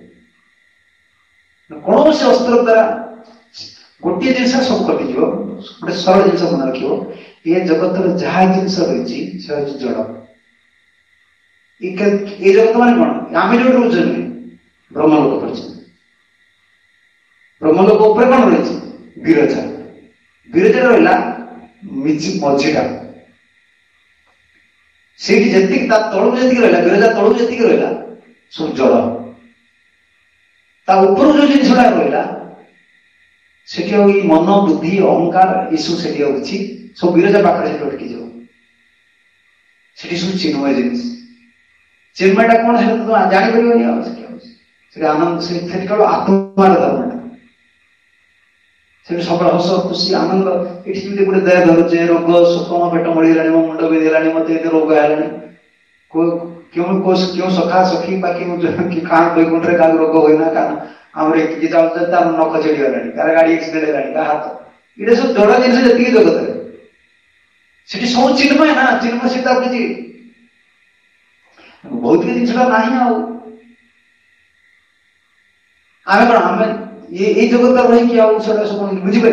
S1: कौन से अस्त्र द्वारा गोटे जिन सब कटि गोटे सरल जिन मन रख ये जगत जहाँ जिन रही जड़ ये जगत मान कौन आम जो रोज ब्रह्मलोक पर ब्रह्मलोक उपर कौन रही विरजा विरजा रहा मझीटा से जी तलू जी रहा विरजा तलू जी रहा सब जड़ ऊपर जो जिनसा रहा से मन बुद्धि अहंकार ये सब से सब विरजा पाखे से अटकी जाओ सब चिन्मय जिन चिन्मयटा कौन है तो जापर आनंद से केवल आत्मार धर्मटा से सब हस खुशी आनंद ये गोटे देह धरुचे रोग सुखम पेट मरीगला मो मुंड विधिला मत ये रोग है क्यों सखा सखी बाकी क्या बैकुंठ क्या रोग होना क्या आम किए तार नख चढ़ीगला कार गाड़ी एक्सीडेंट है हाथ ये सब जड़ा जिन जी जगत से सब चिन्मय ना चिन्मय सीता किसी भौतिक जिनसा ना आम कौन आम ये जगत रही सब बुझीपर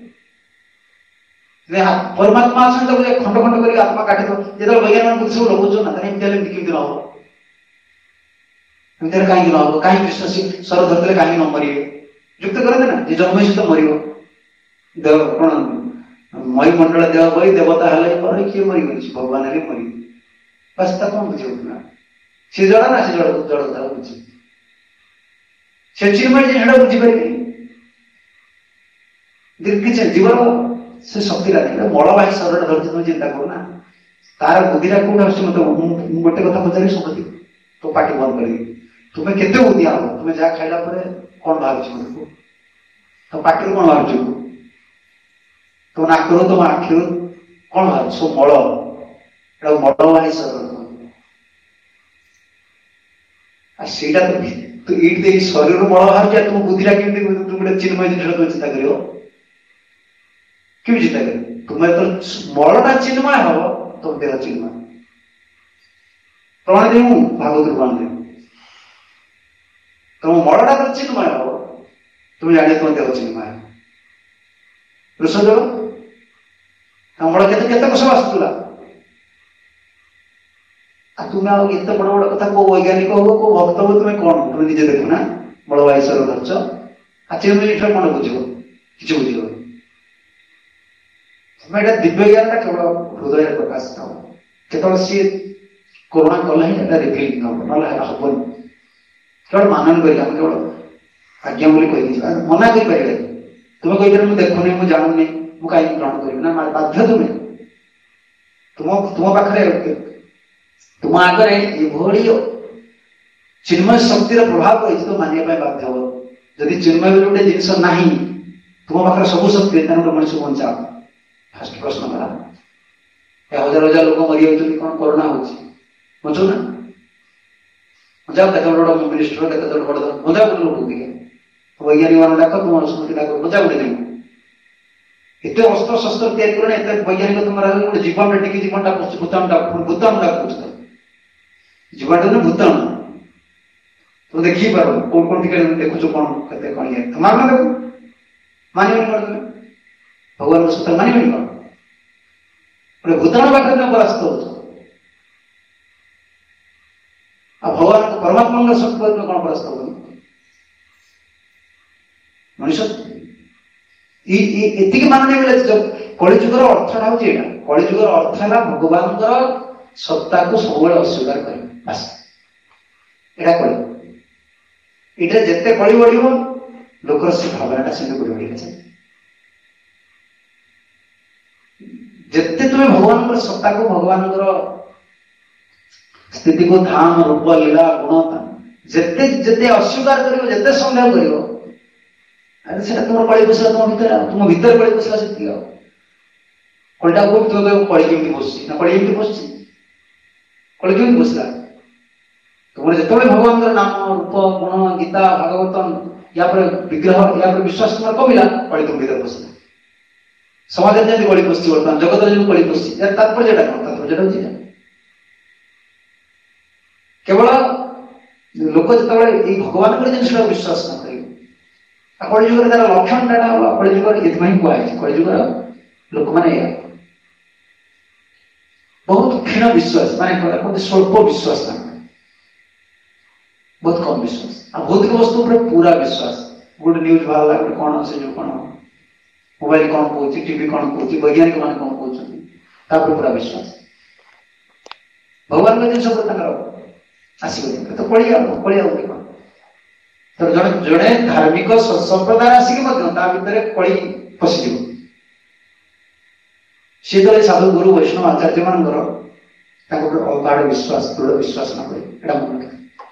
S1: परमात्मा खंड खंड कर आत्मा काटी दो जो वैज्ञानिक सब लगुच ना कमी न हो कहीं न हो कहीं कृष्ण सर धरते कहीं न मरे युक्त करते ना जे जन्म सहित मर देव कौन महीमंडल देह बही देवता है किए मरी भगवान भी मरी बस कौन बुझे सी जड़ा ना से जड़ जड़ बुझे से चिन्मय जिन बुझीपर किसी जीवन से शक्ति रखे मलबाही शरीर धरती तुम चिंता करना तार बुद्धिटा कौन आस गोटे कथा पचारि समझ तो पार्टी बंद कर तुम्हें केते बुद्धि हम तुम्हें जहाँ खाइला कौन बाहर तो पार्टी कौन बाहर तो नाकरू तुम आखिर कौन बाहर सब मल मलबाही शरीर सीटा तो ये शरीर मल बाहर तुम बुद्धिटा केमती गोटे चिन्मय जिन तुम चिंता कर चिंता कर तुम्हें तो मलटा चिन्मय हम तुम देह चिन्मय प्रमाण दे भागवत प्रमाण दे तुम मलटा तो चिन्मय हम तुम जाने तुम देह चिन्मय ऋषदेव मल के सब आसूला तुम्हें एत बड़ बड़ कथा को वैज्ञानिक हो को भक्त हो तुम्हें कौन तुम निजे देख ना मलबाही शरीर धरच चिन्मय कौन बुझ कि बुझ दिव्य ज्ञान केवल हृदय प्रकाशित हम केवल सी करुणा कले ही रिफिलिंग हम ना हेबन केवल मानन कर केवल आज्ञा बोली कही मना कर तुम्हें कही मुझे देखुनी मुझे जानूनी मुझे कहीं ग्रहण करी ना बाध्य तुम्हें तुम पाखे तुम आगे ये चिन्मय शक्तिर प्रभाव रही तो मानिया बाध्य हो जदि चिन्मय गोटे जिनस ना तुम पाखे सब शक्ति गोटे मनुष्य बचा फास्ट प्रश्न करा हजार हजार लोग मरी जाती कौन करोना हो बचो ना ଯାଅ କେତେ ବଡ଼ ବଡ଼ ମିନିଷ୍ଟର କେତେ ବଡ଼ ବଡ଼ ମଜା କରି ଲୋକ ଟିକେ ବୈଜ୍ଞାନିକ ମାନଙ୍କୁ ଡାକ ତୁମ ସ୍ମୃତି ଡାକ ମଜା କରି ଦେବି ଏତେ ଅସ୍ତ୍ର ଶସ୍ତ୍ର ତିଆରି କଲେଣି ଏତେ ବୈଜ୍ଞାନିକ ତୁମର ଗୋଟେ ଜୀବନରେ ଟିକେ ଜୀବନଟା ପଶୁଛି ଭୂତାଣୁଟା ପଶୁଛି ଜୀବନଟା ଭୂତାଣୁ ତୁ ଦେଖିପାରୁ କୋଉଠି କୋଉଠି ଟିକେ ଦେଖୁଛୁ କଣ କେତେ କଣ ଇଏ ମାରୁନା ଦେଖୁ ମାନିବନି କଣ ତମେ ଭଗବାନଙ୍କ ସୂତ୍ର ମାନିବନି କଣ ଗୋଟେ ଭୂତାଣୁ ପାଖରେ ତମେ ପରାସ୍ତ ହଉଛ ଆଉ ଭଗବାନଙ୍କ ପରମାତ୍ମାଙ୍କ ଶକ୍ତି ତମେ କଣ ପରାସ୍ତ ହବନି ମଣିଷ ଏତିକି ମାନ ମିଳେ କଳିଯୁଗର ଅର୍ଥଟା ହଉଛି ଏଇଟା କଳିଯୁଗର ଅର୍ଥ ହେଲା ଭଗବାନଙ୍କର ସତ୍ତାକୁ ସବୁବେଳେ ଅସ୍ୱୀକାର କରିବ ବାସ୍ ଏଇଟା କଳି ଏଇଟା ଯେତେ କଳି ବଢିବ ଲୋକର ସେ ଭାବନାଟା ସେମିତି ବଢି ବଢିଛି ଯେତେ ତୁମେ ଭଗବାନଙ୍କର ସତ୍ତାକୁ ଭଗବାନଙ୍କର ସ୍ଥିତିକୁ ଧାମ ରୂପ ଲୀଳା ଗୁଣ ଯେତେ ଯେତେ ଅସ୍ୱୀକାର କରିବ ଯେତେ ସନ୍ଦେହ କରିବ ଆରେ ସେଟା ତୁମର କଳି ବସିଲା ତୁମ ଭିତରେ କଳି ବସିଲା ସେତିକି ଆଉ କଳିଟା କୋଉଠି ତୁମେ କଳି କେମିତି ବସୁଛି ନା କଳି କେମିତି ବସୁଛି କଳି କେମିତି ବସିଲା ତୁମର ଯେତେବେଳେ ଭଗବାନଙ୍କର ନାମ ରୂପ ଗୁଣ ଗୀତା ଭାଗବତନ ୟା ପରେ ବିଗ୍ରହ ୟା ପରେ ବିଶ୍ୱାସ ତୁମର କମିଲା କଳି ତୁମ ଭିତରେ ବସିଲା ସମାଜରେ ଯେମିତି କଳି ବସିଛି ବର୍ତ୍ତମାନ ଜଗତରେ ଯେମିତି କଳି ବସିଛି ତାତ୍ପର୍ଯ୍ୟଟା କଣ ତାତ୍ପର୍ଯ୍ୟଟା ହଉଛି କେବଳ ଲୋକ ଯେତେବେଳେ ଏଇ ଭଗବାନଙ୍କର ଜିନିଷଟା ବିଶ୍ୱାସ ନ କରିବେ ଆଉ କଳିଯୁଗରେ ତାର ଲକ୍ଷଣଟା କଳିଯୁଗରେ ଏଥିପାଇଁ କୁହାଯାଇଛି କଳିଯୁଗର ଲୋକମାନେ ବହୁତ କ୍ଷୀଣ ବିଶ୍ୱାସ ମାନେ ସ୍ୱଳ୍ପ ବିଶ୍ୱାସ ତାଙ୍କର ବହୁତ କମ ବିଶ୍ୱାସ ଆଉ ଭୌତିକ ବସ୍ତୁ ଉପରେ ପୁରା ବିଶ୍ୱାସ ଗୋଟେ ନ୍ୟୁଜ ବାହାରିଲା ଗୋଟେ କଣ ସେ ଯୋଉ କଣ ମୋବାଇଲ କଣ କହୁଛି ଟିଭି କଣ କହୁଛି ବୈଜ୍ଞାନିକ ମାନେ କଣ କହୁଛନ୍ତି ତାପରେ ପୁରା ବିଶ୍ୱାସ ଭଗବାନଙ୍କ ଜିନିଷ ଉପରେ ତାଙ୍କର ଆସିବନି ତ କଳିଆ କଣ ତ ଜଣେ ଧାର୍ମିକ ସମ୍ପ୍ରଦାୟ ଆସିକି ମଧ୍ୟ ତା ଭିତରେ କଳି ପଶିଯିବ ସେ ଯେତେବେଳେ ସାଧୁ ଗୁରୁ ବୈଷ୍ଣବ ଆଚାର୍ଯ୍ୟ ମାନଙ୍କର ତାଙ୍କ ଉପରେ ଅଗାଢ ବିଶ୍ୱାସ ଦୃଢ ବିଶ୍ୱାସ ନ କରେ ଏଇଟା ମନେ ରଖିବେ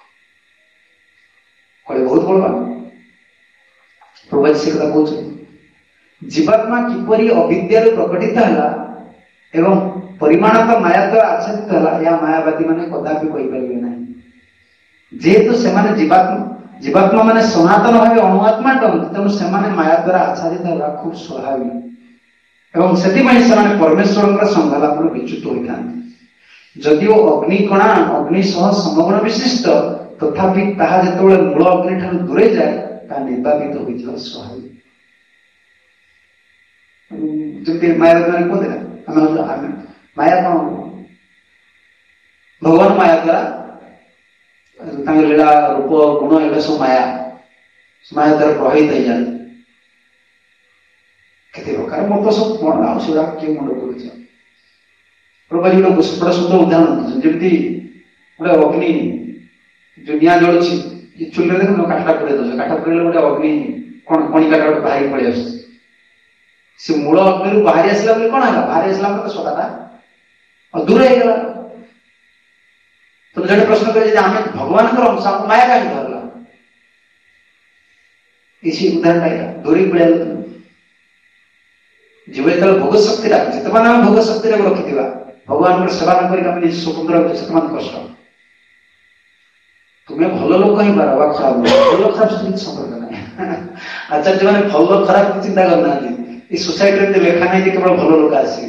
S1: କଳି ବହୁତ ବଳବାନ ପ୍ରଭୁ ସେ କଥା କହୁଛନ୍ତି ଜୀବାତ୍ମା କିପରି ଅବିଦ୍ୟାରୁ ପ୍ରକଟିତ ହେଲା ଏବଂ ପରିମାଣତ ମାୟା ଦ୍ୱାରା ଆଚ୍ଛାଦିତ ହେଲା ଏହା ମାୟାବାଦୀ ମାନେ କଦାପି କହିପାରିବେ ନାହିଁ ଯେହେତୁ ସେମାନେ ଜୀବାତ୍ମା ମାନେ ସନାତନ ଭାବେ ଅଣୁଆତ୍ମା ଅଟନ୍ତି ତେଣୁ ସେମାନେ ମାୟା ଦ୍ୱାରା ଆଚ୍ଛାଦିତ ହେବା ଖୁବ ସ୍ୱାଭାବିକ ଏବଂ ସେଥିପାଇଁ ସେମାନେ ପରମେଶ୍ୱରଙ୍କର ସଂଘାଲାଭରୁ ବିଚ୍ୟୁତ ହୋଇଥାନ୍ତି ଯଦିଓ ଅଗ୍ନିକଣା ଅଗ୍ନି ସହ ସମଗୁଣ ବିଶିଷ୍ଟ ତଥାପି ତାହା ଯେତେବେଳେ ମୂଳ ଅଗ୍ନି ଠାରୁ ଦୂରେଇ ଯାଏ ତାହା ନିର୍ବାପିତ ହୋଇଯିବା ସ୍ୱାଭାବିକ ଯେମିତି ମାୟାବାଦୀ ମାନେ କୁହନ୍ତି ନା ଆମେ ମାୟା କଣ ଭଗବାନ ମାୟା ଦ୍ୱାରା ତାଙ୍କ ଲୀଳା ରୂପ ଗୁଣ ଏଗୁଡ଼ା ସବୁ ମାୟା ଦ୍ୱାରା ପ୍ରଭାବିତ ହେଇଯାନ୍ତି କେତେ ପ୍ରକାର ମତ ସବୁ କଣ ଆଉ ସେଗୁଡା କିଏ ମୁଣ୍ଡ କରୁଛି ପ୍ରଭୁ ଗୋଟେ ସୁନ୍ଦର ଉଦାହରଣ ଦେଉଛନ୍ତି ଯେମିତି ଗୋଟେ ଅଗ୍ନି ଯୋଉ ନିଆଁ ଜଳୁଛି ଚୁଲିରେ ଦେଖୁନ କାଠଟା ପୁରେଇ ଦଉଛ କାଠ ପୁରେଇଲେ ଗୋଟେ ଅଗ୍ନି କଣ କଣିକାଟା ଗୋଟେ ବାହାରି ପଳେଇ ଆସୁଛି ସେ ମୂଳ ଅଗ୍ନିରୁ ବାହାରି ଆସିଲା ବୋଲି କଣ ହେଲା ବାହାରି ଆସିଲା ପରେ ସଦାଟା ଦୂର ହେଇଗଲା ତମେ ଜଣେ ପ୍ରଶ୍ନ କରେ ଯେ ଆମେ ଭଗବାନଙ୍କର ଅଂଶ ଆମକୁ ମାୟା କାହିଁକି ଧରିଲା କିଛି ଉଦାହରଣ ଦୂରେଇ ପଳେଇଲା ଜୀବ ଯେତେବେଳେ ଭୋଗ ଶକ୍ତି ଡାକୁଛି ଯେତେବେଳେ ଆମେ ଭୋଗ ଶକ୍ତିରେ ରଖିଥିବା ଭଗବାନଙ୍କର ସେବା ନ କରିକି ଆମେ ନିଜେ ସ୍ୱତନ୍ତ୍ର ରଖୁଛେ ସେମାନ କଷ୍ଟ ତୁମେ ଭଲ ଲୋକ ହେଇପାର ବା ଖରାପ ଲୋକ ଭଲ ଖରାପ ସହିତ କିଛି ସମ୍ପର୍କ ନାହିଁ ଆଚାର୍ଯ୍ୟ ମାନେ ଭଲ ଖରାପ ଚିନ୍ତା କରିନାହାନ୍ତି এই সোসাইটিରେ ଏମିତି ଲେଖା ନାହିଁ ଯେ କେବଳ ଭଲ ଲୋକ ଆସିବେ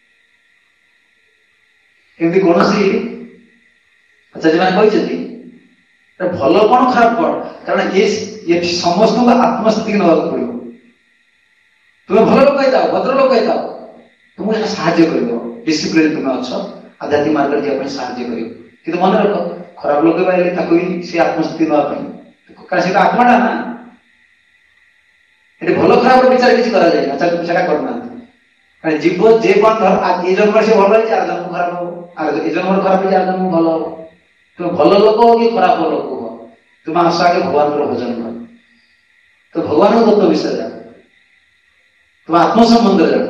S1: ଏମିତି କୌଣସି ଆଚାର୍ଯ୍ୟମାନେ କହିଛନ୍ତି ଭଲ କଣ ଖରାପ କଣ କାରଣ ଏଠି ସମସ୍ତଙ୍କୁ ଆତ୍ମସ୍ଥିତିକି ନେବାକୁ ପଡିବ ତୁମେ ଭଲ ଲୋକ ହେଇଥାଅ ଭଦ୍ର ଲୋକ ହେଇଥାଅ ତୁମକୁ ଏଟା ସାହାଯ୍ୟ କରିବ ଡିସିପ୍ଲିନ ତୁମେ ଅଛ ଆଧ୍ୟାତ୍ମିକ ମାର୍ଗରେ ଯିବା ପାଇଁ ସାହାଯ୍ୟ କରିବ କିନ୍ତୁ ମନେ ରଖ ଖରାପ ଲୋକ ପାଇଲେ ତାକୁ ବି ସେ ଆତ୍ମସ୍ଥିତି ନେବା ପାଇଁ କାରଣ ସେଇଟା ଆତ୍ମାଟା ନା ଏଠି ଭଲ ଖରାପ ବିଚାର କିଛି କରାଯାଏନି ଆଚାର୍ଯ୍ୟ ସେଟା କରୁନାହାନ୍ତି କାରଣ ଜୀବ ଯେ କଣ ଧର ଏ ଜନ୍ମରେ ସେ ଭଲ ହେଇଛି ଆର ଜନ୍ମ ଖରାପ ହବ ଏ ଜନ୍ମରେ ଖରାପ ହେଇଛି ଆର ଜନ୍ମ ଭଲ ହବ ତୁମେ ଭଲ ଲୋକ ହବ କି ଖରାପ ଲୋକ ହବ ତୁମେ ଆସ ଆଗେ ଭଗବାନଙ୍କର ଭଜନ କର ତ ଭଗବାନଙ୍କ ତତ୍ତ୍ୱ ବିଷୟ ଜାଣ ତୁମେ ଆତ୍ମ ସମ୍ବନ୍ଧରେ ଜାଣ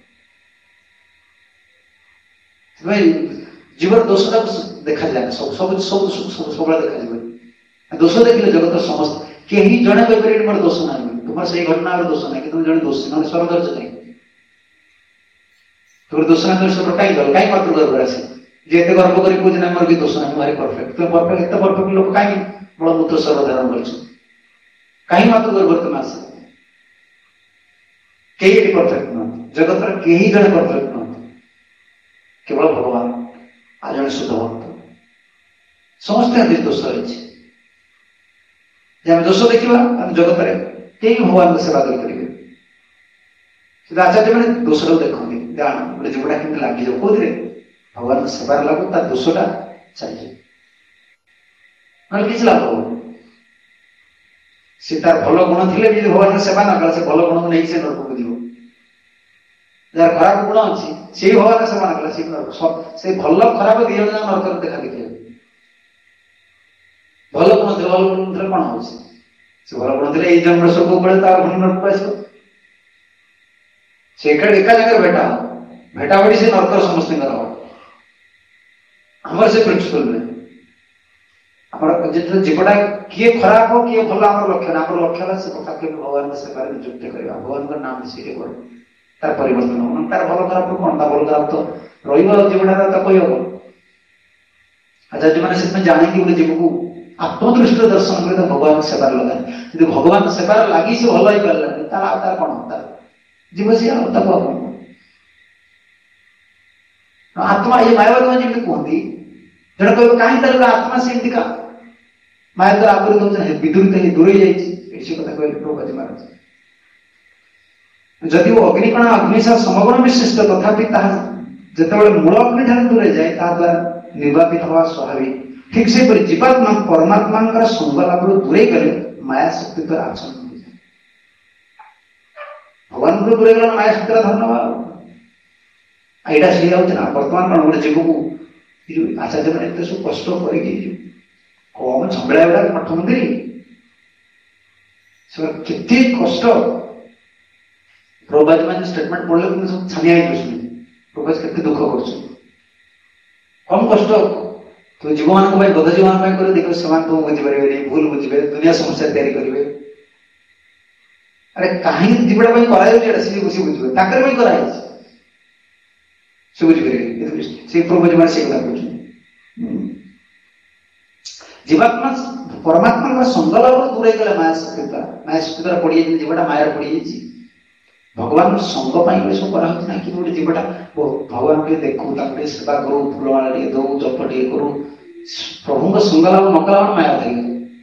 S1: ସେଥିପାଇଁ ଜୀବର ଦୋଷଟାକୁ ଦେଖାଯାଏ ସବୁବେଳେ ଦେଖାଯିବ ଦୋଷ ଦେଖିଲେ ଜଗତର ସମସ୍ତ କେହି ଜଣେ କହିପାରିବେନି ମୋର ଦୋଷ ନାହିଁ ତୁମର ସେଇ ଘଟଣାର ଦୋଷ ନାହିଁ କିନ୍ତୁ ଜଣେ ଦୋଷୀ ନହେଲେ ସ୍ୱର୍ଗ ଧରିଛ ନାହିଁ ତୁମର ଦୋଷ ନାହିଁ ତୁମେ ସ୍ୱର୍ଗ କାହିଁକି ଗଲ କାହିଁକି ମାତୃ ଗର୍ଭରେ ଆସେ जे एते गर्व करी कହୁछ ना मोर भी दोष नहीं भारी परफेक्ट तो परफेक्ट एते परफेक्ट लोग काहे बलमूत्र सर्व धारण करछ काहे मत गर्व तुम आस कई परफेक्ट न जगत रे केही जने परफेक्ट न केवल भगवान आ जने शुद्ध भक्त समस्त आदि दोष रही दोष देखा जगत में कई भगवान सेवा करेंगे आचार्य मैंने दोष देखते जान गोटे जीवटा केमी लगे जाओ कौन भगवान सेवार लागू तार दोषटा चलिए ना कि लाभ हो सी तार भल गुण थे भी भगवान सेवा न कला से भल गुण को नहीं से नरक को जीव जार खराब गुण अच्छी से भगवान सेवा न कला से भल खराब दी जन नरक देखा देखिए भल गुण थे भल गुण थे कौन हो भल गुण थे जन्म स्वर्ग पड़े तार भूमि नरक आस एका जगह भेटा भेटा भेटी से नरक समस्त आमर से प्रिंसिपल में जितने जीवटा किए खराब हो किए भल आम लक्ष्य आम लक्ष्य से कथा के भगवान सेवा नियुक्त करवा भगवान नाम विषय कर तार परिवर्तन हो तार भल खराब कौन भल खराब तो रहीवटा तो कही हम आचार्य मैंने से जाने गोटे जीव को आत्मदृष्टि दर्शन कर भगवान सेवार लगा यदि भगवान सेवार लगी से भल हो पारा तार कौन तार जीव से आत्मा ये मायावादी मैंने कहती जन कह कहीं तरह आत्मा से का माया द्वारा आवृत होते विदुरित दूरे जाइए कथा कहले प्रभुपाद महाराज जदि वो अग्निकण अग्निशा समगुण विशिष्ट तथापि जिते मूल अग्नि ठार दूरे जाए द्वारा निर्वापित हवा स्वाभाविक ठीक से जीवात्मा परमात्मा संग लाभ दूरे गले माया शक्ति द्वारा आचरण हो जाए भगवान को दूरे गला माया शक्ति धन्यवाद यहाँ से ना बर्तमान कौन गोटे जीव को आचार्य मैंने सब कष्ट कर कम झगड़ा गुड़ा मठ मंदिर के कष्ट प्रभुपाद मैंने स्टेटमेंट पढ़ले सब छानिया प्रभुपाद के दुख कर कम कष्ट तो जीव मान गध जीव मान कर देख से तुम बुझीपारे भूल बुझे दुनिया समस्या तैयारी करेंगे अरे कहीं जीवटा कराई सी बुझे ताकर कराई से बुझीपारे से प्रभु मैंने से कथा कहते जीवात्मा परमात्मा संगल दूरे गले माया शक्ति द्वारा पड़ जाए जीवटा माया पड़ जाए भगवान संग सब कराना कि गोटे जीवटा भगवान के देखू सेवा करूँ फूलमाला टे दौ जप टे करूँ प्रभु संग लाभ न कला माया थे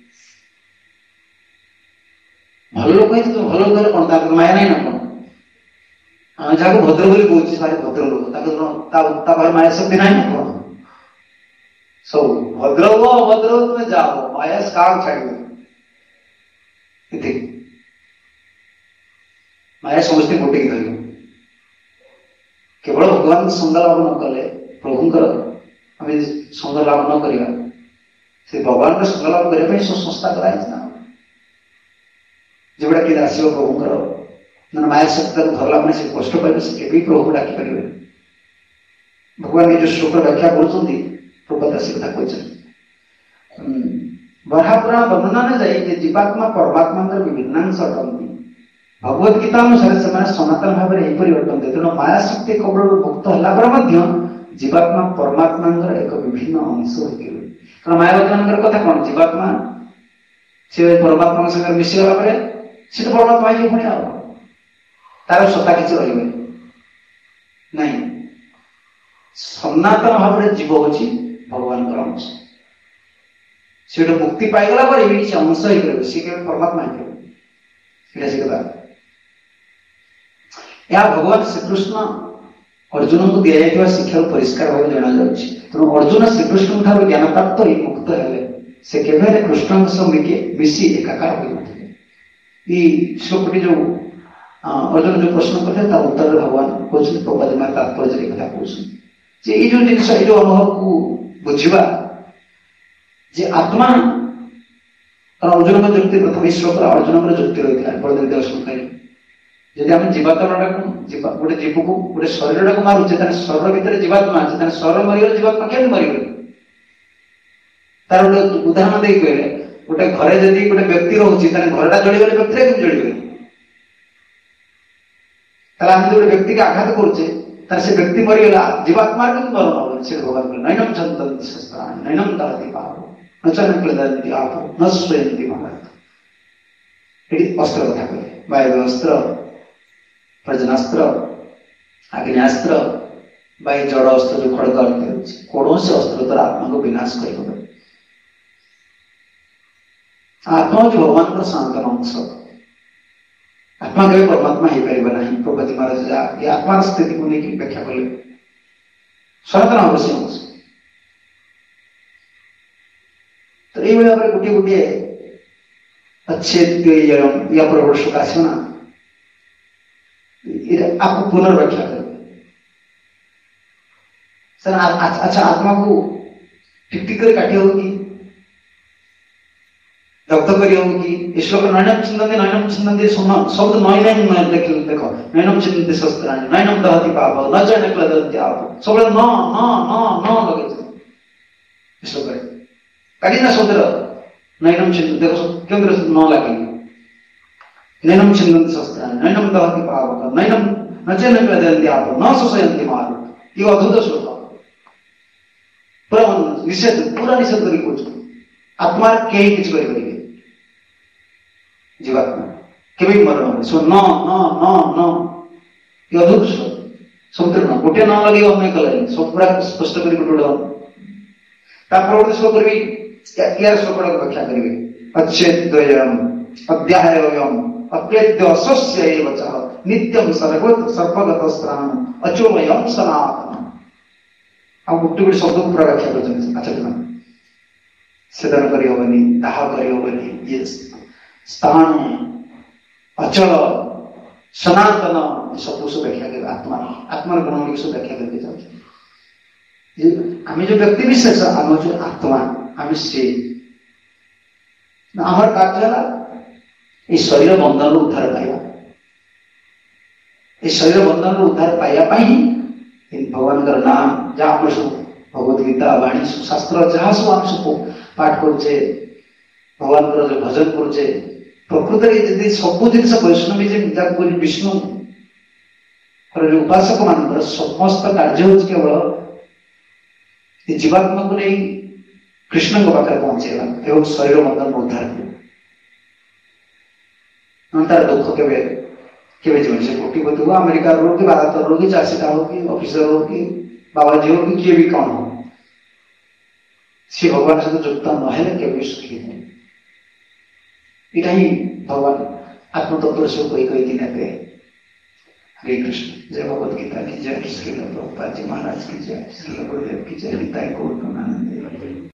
S1: भल लोक भल लोक कौन माया नहीं ना कौन जहाँ भद्र बोली कहे सारे भद्र लोक माया शक्ति ना कौन सब भद्र हो अभद्र हो तुम्हें जाओ माया स्कार छाड़ माया समस्ते गोटे धर केवल भगवान संग लाभ न कले प्रभुंकर आम संग लाभ न करवा से भगवान संग लाभ करने सब संस्था कराई जोटा कि आसो प्रभुंकर मैंने माया शक्ति धरला मैंने से कष्ट पाइबे से केवि प्रभु को डाकी पारे भगवान जो श्लोक व्याख्या कर प्रभुपाद से कथा कहते बरापुराण वर्णना न जाए जीवात्मा परमात्मा विभिन्नांश अटंती भगवत गीता अनुसार से सनातन भाव में यहीपरि अटंती तेणु माया शक्ति कबल मुक्त है जीवात्मा परमात्मा एक विभिन्न अंश हो कारण मायावादी कथा कौन जीवात्मा से परमात्मा संगे मिशीगला से तो परमात्मा ही पुणी आ तार सत्ता किसी रही नहीं सनातन भाव में जीव हूँ भगवान अंश से मुक्ति पाईगला से अंश ही सी के परमात्मा ही कथा या भगवान श्रीकृष्ण अर्जुन को दि जाता शिक्षा परिष्कार भाव जना तेणु अर्जुन श्रीकृष्ण ठार ज्ञान प्राप्त हो मुक्त है से केवल कृष्ण सह मिसी एकाकार हो श्लोकटी जो अर्जुन जो प्रश्न करते उत्तर भगवान कहते प्रभुपाद मार तात्पर्य कथा कहते ये जो जिन जो अनुभव को बुझा जे आत्मा अर्जुन का जुक्ति प्रथम श्लोक अर्जुन जुक्ति रही है बलदेव दर्शन जदि आम जीवात्मा गोटे जीव को गोटे शरीर को मारुचे शरीर भितर जीवात्मा अच्छे शरीर मरीगले जीवात्मा क्या मरीगले तार गोटे उदाहरण दे कहले गोटे घरे जदि गोटे व्यक्ति रोचे घरटा जलीगले व्यक्ति केम जलीगले आम गोटे व्यक्ति के आघात करुचे तार से व्यक्ति मरीगला जीवात्मा के मरण हम से भगवान बोले नैनम चंदन्ति शस्त्राणि नैनम दहति पापो न च न क्लेदन्ति आपो न स्वयन्ति महारथ। ये अस्त्र कथा कहले वायुअस्त्र प्रजनास्त्र आग्नेयास्त्र बाई जड़ अस्त्र जो खड़ग अर्थ कौन से अस्त्र द्वारा आत्मा को विनाश कर आत्मा हूँ भगवान का सनातन अंश आत्मा केवल परमात्मा हो पार ना प्रभुपति महाराज ये आत्मार स्थिति को लेकिन व्याख्या कले सनातन अवश्य अंश। तो ये भाव में गोटे गोटे अच्छे या प्रवर्षक आसना आपको पुनर्व्याख्या कर सर अच्छा आत्मा को टिक टिक कर काटी होगी जब्त करी होगी श्लोक नैनम चिंतन्ति शब्द नैनम देखो नैनम चिंतन्ति शस्त्राणि नैनम दहति पापो न च न क्लेदन्ति आपो सब न न न न लगे श्लोक काटी ना शब्द नैनम चिंतन्ति देखो क्यों न लगे नैनम चिंतन्ति शस्त्राणि नैनम दहति पापो नैनम न च न क्लेदन्ति आपो न शोषयन्ति महारथ। ये अद्भुत श्लोक पूरा निषेध कर आत्मा कहीं किसी कर जीवात्मा केवल मरण सो न न न न ये अद्भुत श्लोक समुद्र न गोटे न लगे अन्य कल सब पूरा स्पष्ट कर गोटे श्लोक करी यार श्लोक व्याख्या करेंगे अच्छेद्वयम् अध्यायम् अक्लेद्य अस्वस्य एव च नित्यं सर्वगत स्थानम् अचोमयम् सनातनम्। आप गोटे गोटे शब्द पूरा व्याख्या कर अच्छा सेदन करनी दाह करनी ये स्थान अचल सनातन सब व्याख्या कर आत्मा आत्मार गुण सब व्याख्या करके जाऊँ आम जो व्यक्ति विशेष आम जो आत्मा आम से आम कार्य है शरीर बंधन उद्धार पाइबा शरीर बंधन उद्धार पाइबा भगवान नाम जहाँ आम सब भगवद गीता वाणी शास्त्र जहाँ सब आम सब पाठ करुचे भगवान जो भजन करुचे प्रकृत में सब जिन वैष्णवी विष्णु जो उपासक मान समस्त कार्य हूँ केवल जीवात्मा को नहीं कृष्ण को पाखे पहुंचेगा एवं शरीर बंधन उद्धार तार दुख के जीवन से कोटिपति हो अमेरिका रो कि भारत रो कि चाषीटा हो कि ऑफिसर हो कि बाबाजी हो कि किए भी कौन हो सी भगवान सहित युक्त नहे केवल सुखी नहीं इटा ही भगवान आत्मतत्व से कोई कोई दिन हरे कृष्ण जय भगवद गीता की जय श्री प्रभुपाद जी महाराज की जय श्री गुरुदेव की जय गीता को